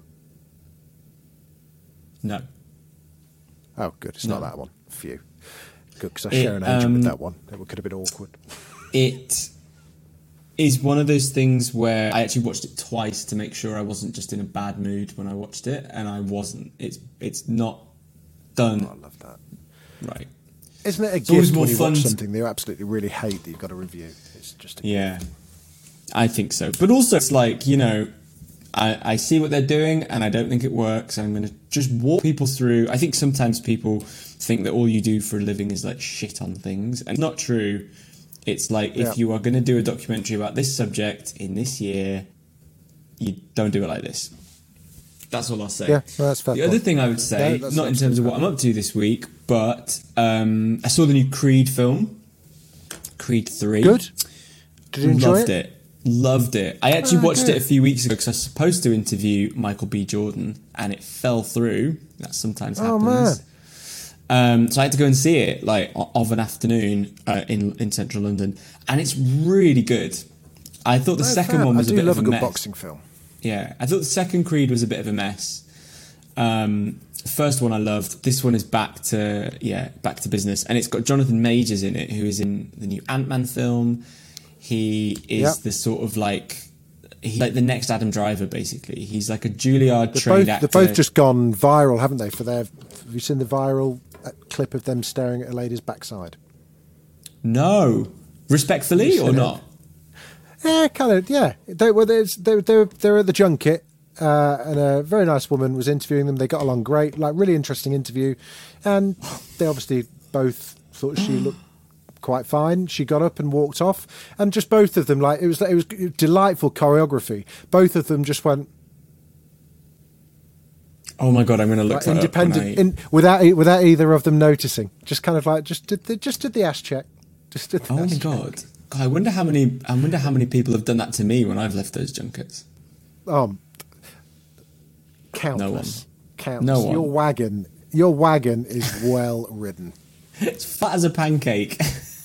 No. Oh, good. It's No. not that one. Phew. Good, because I It, share an agent um, with that one. It could have been awkward. It is one of those things where I actually watched it twice to make sure I wasn't just in a bad mood when I watched it, and I wasn't. It's it's not done I love that. right. Isn't it a It's always gift more when you fun watch to- something that you absolutely really hate that you've got to review? It's just a Yeah, I think so. But also, it's like, you know, I, I see what they're doing and I don't think it works. I'm going to just walk people through. I think sometimes people think that all you do for a living is like shit on things. And it's not true. It's like, if Yeah. you are going to do a documentary about this subject in this year, you don't do it like this. That's all I'll say. Yeah, well, that's a fair The point. other thing I would say, No, that's not in terms of what I'm up to this week, but um, I saw the new Creed film, Creed three. Good. Did you enjoy Loved it? it? Loved it. I actually Oh, watched good. it a few weeks ago because I was supposed to interview Michael B. Jordan, and it fell through. That sometimes Oh, happens. Um, so I had to go and see it, like o- of an afternoon uh, in in central London, and it's really good. I thought the Oh, second fab. one was I a do bit love of a a good mess. boxing film. Yeah, I thought the second Creed was a bit of a mess. Um, first one I loved. This one is back to yeah, back to business, and it's got Jonathan Majors in it, who is in the new Ant-Man film. He is Yep. the sort of like he's like the next Adam Driver, basically. He's like a Juilliard They're trained both, actor. they've both just gone viral, haven't they? For their, have you seen the viral uh, clip of them staring at a lady's backside? No, respectfully or seen it? not? Yeah, kind of. Yeah, they were. They they they were, they were at the junket, uh, and a very nice woman was interviewing them. They got along great, like really interesting interview, and they obviously both thought she looked quite fine. She got up and walked off, and just both of them, like it was, it was delightful choreography. Both of them just went Oh my god, I'm going to look like, that independent, up. when I- in, without e- without either of them noticing. Just kind of like just did the, just did the ass check. Just did the Oh ass my check. god. God, I wonder how many. I wonder how many people have done that to me when I've left those junkets. Um, countless, countless. No one. Your wagon, your wagon is well ridden. It's fat as a pancake.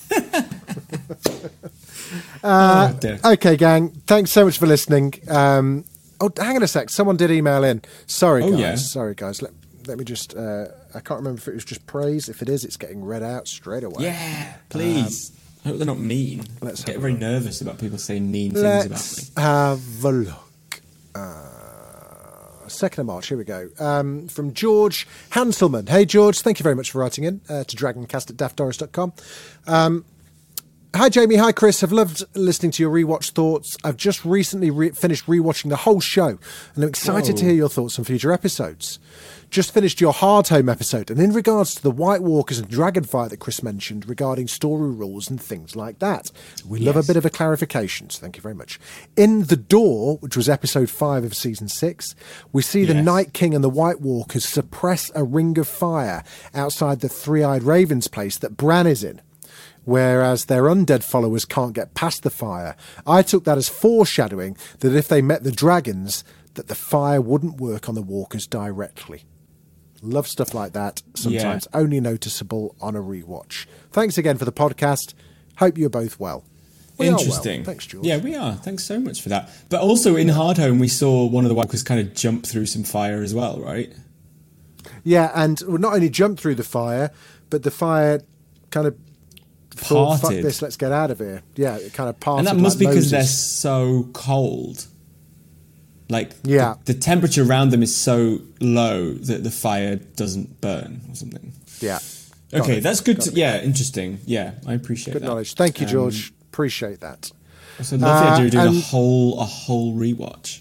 Uh, Oh, dear. okay, gang. Thanks so much for listening. Um, oh, hang on a sec. Someone did email in. Sorry, Oh, guys. yeah. Sorry, guys. Let, let me just. Uh, I can't remember if it was just praise. If it is, it's getting read out straight away. Yeah, please. Um, I hope they're not mean. Let's I get very nervous about people saying mean let's things about me. Have a look. Uh, second of March, here we go. Um, from George Hanselman. Hey, George, thank you very much for writing in uh, to dragoncast at daft doris dot com. Um, hi, Jamie. Hi, Chris. I've loved listening to your rewatch thoughts. I've just recently re- finished rewatching the whole show, and I'm excited Whoa. to hear your thoughts on future episodes. Just finished your Hard Home episode, and in regards to the White Walkers and Dragonfire that Chris mentioned regarding story rules and things like that, we love Yes. a bit of a clarification, so thank you very much. In The Door, which was episode five of season six, we see the Yes. Night King and the White Walkers suppress a ring of fire outside the Three-Eyed Raven's place that Bran is in, whereas their undead followers can't get past the fire. I took that as foreshadowing that if they met the dragons, that the fire wouldn't work on the walkers directly. Love stuff like that, sometimes Yeah. only noticeable on a rewatch. Thanks again for the podcast. Hope you're both well. We Interesting. Are well. Thanks, George. Yeah, we are. Thanks so much for that. But also in Hard Home, we saw one of the walkers kind of jump through some fire as well, right? Yeah, and not only jumped through the fire, but the fire kind of thought, fuck Parted. this, let's get out of here. Yeah, it kind of parted. And that must like be because they're Moses. so cold. Like, Yeah. the, the temperature around them is so low that the fire doesn't burn or something. Yeah. Got Okay, it. that's good. Got To, it. yeah, interesting. Yeah, I appreciate Good that. knowledge. Thank you, Um, George. Appreciate that. Also, love the Uh, idea of doing a and- whole a whole rewatch.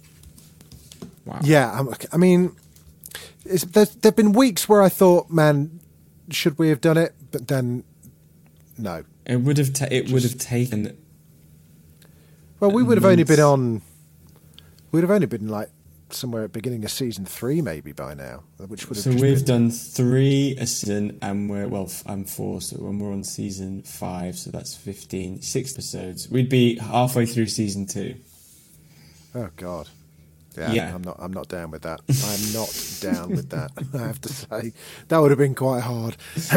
Wow. Yeah, I'm- I mean, it's, there's, there've been weeks where I thought, man, should we have done it? But then, no. It would have. Ta- it would have taken. Well, we would have only months. been on. We'd have only been like somewhere at the beginning of season three, maybe by now, which would have. So just we've been, done three a season, and we're well. f- I'm four, so when we're on season five, so that's fifteen, six episodes. We'd be halfway through season two. Oh God. Yeah, Yeah. I'm not. I'm not down with that. I'm not down with that. I have to say that would have been quite hard.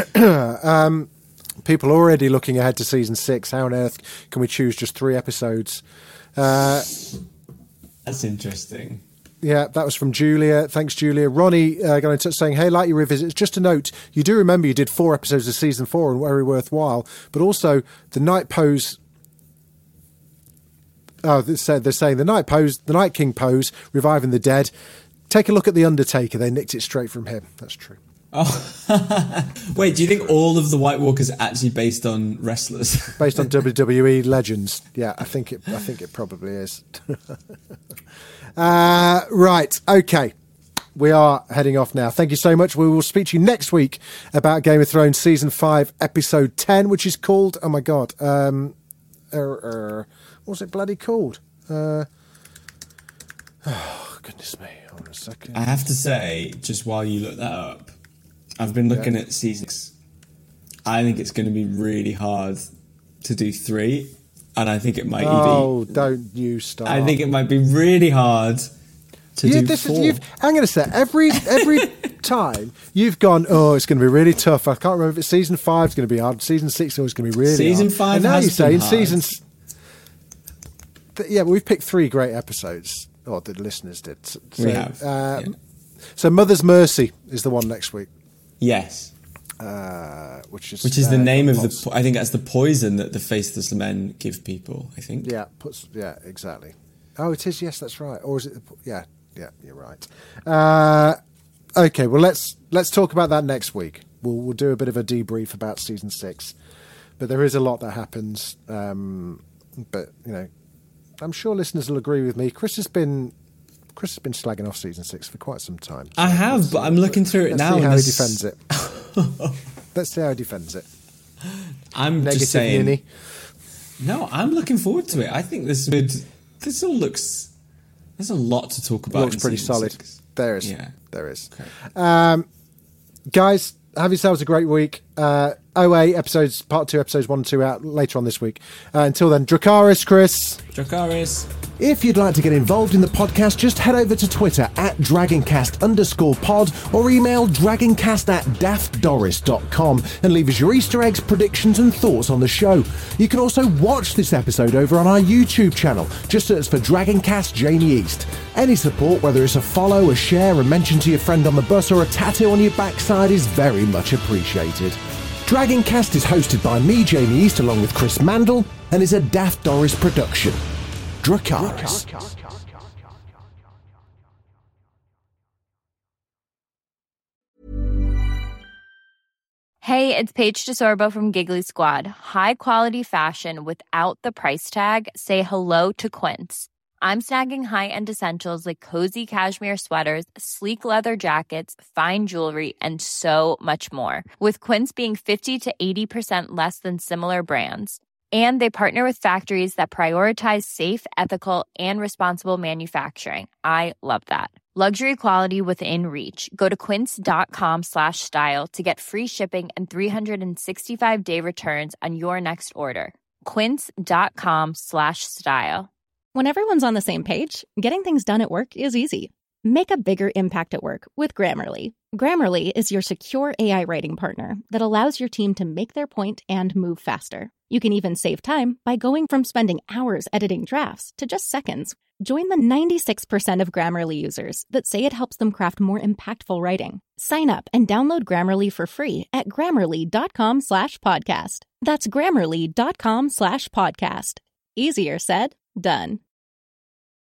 um, people already looking ahead to season six. How on earth can we choose just three episodes? Uh, That's interesting. Yeah, that was from Julia. Thanks, Julia. Ronnie uh, got in touch saying, hey, like your revisits, just a note, you do remember you did four episodes of season four and very worthwhile, but also the Night Pose... Oh, they said, they're saying the Night Pose, the Night King pose, reviving the dead. Take a look at The Undertaker. They nicked it straight from him. That's true. Oh, wait. Do you think all of the White Walkers are actually based on wrestlers? Based on W W E legends. Yeah, I think it. I think it probably is. uh, right. Okay. We are heading off now. Thank you so much. We will speak to you next week about Game of Thrones season five, episode ten, which is called. Oh my god. Um, er, er, what was it bloody called? Uh, oh goodness me. Hold on a second. I have to say, just while you look that up, I've been looking Yeah. at season six. I think it's going to be really hard to do three, and I think it might Oh, be. don't you start. I think it might be really hard to Yeah, do this four. is, you've, hang on a sec. Every every time you've gone, oh, it's going to be really tough. I can't remember if it's season five is going to be hard. Season six is going to be really Season hard. five and now has you're saying been hard. season. s- th- Yeah, but we've picked three great episodes, or the listeners did. So, We have, Uh, yeah. So Mother's Mercy is the one next week, Yes, uh, which is which is the uh, name of the. pots- po- I think that's the poison that the faceless men give people. I think. Yeah, puts yeah, exactly. Oh, it is. Yes, that's right. Or is it? the- Yeah, yeah, you're right. Uh, okay, well let's let's talk about that next week. We'll we'll do a bit of a debrief about season six, but there is a lot that happens. Um, but you know, I'm sure listeners will agree with me. Chris has been Chris has been slagging off season six for quite some time. I have, but I'm looking through it Let's now. see and how he there's- defends it. Let's see how he defends it. I'm Negative just saying. Ninny. No, I'm looking forward to it. I think this would. This all looks. There's a lot to talk about. Looks in pretty season solid. six. There is. Yeah. There is. Okay. Um, guys, have yourselves a great week. Uh, O A episodes, part two, episodes one and two out later on this week. Uh, until then, Dracarys, Chris. Dracarys. If you'd like to get involved in the podcast, just head over to Twitter at Dragoncast underscore pod or email dragoncast at daftdoris dot com and leave us your Easter eggs, predictions and thoughts on the show. You can also watch this episode over on our YouTube channel. Just search for Dragoncast Jamie East. Any support, whether it's a follow, a share, a mention to your friend on the bus or a tattoo on your backside, is very much appreciated. Dragoncast is hosted by me, Jamie East, along with Chris Mandel, and is a Daft Doris production. Dracarys. Hey, it's Paige DeSorbo from Giggly Squad. High quality fashion without the price tag. Say hello to Quince. I'm snagging high-end essentials like cozy cashmere sweaters, sleek leather jackets, fine jewelry, and so much more. With Quince being fifty to eighty percent less than similar brands. And they partner with factories that prioritize safe, ethical, and responsible manufacturing. I love that. Luxury quality within reach. Go to quince.com slash style to get free shipping and three sixty-five day returns on your next order. Quince.com slash style. When everyone's on the same page, getting things done at work is easy. Make a bigger impact at work with Grammarly. Grammarly is your secure A I writing partner that allows your team to make their point and move faster. You can even save time by going from spending hours editing drafts to just seconds. Join the ninety-six percent of Grammarly users that say it helps them craft more impactful writing. Sign up and download Grammarly for free at grammarly.com slash podcast. That's grammarly.com slash podcast. Easier said, done.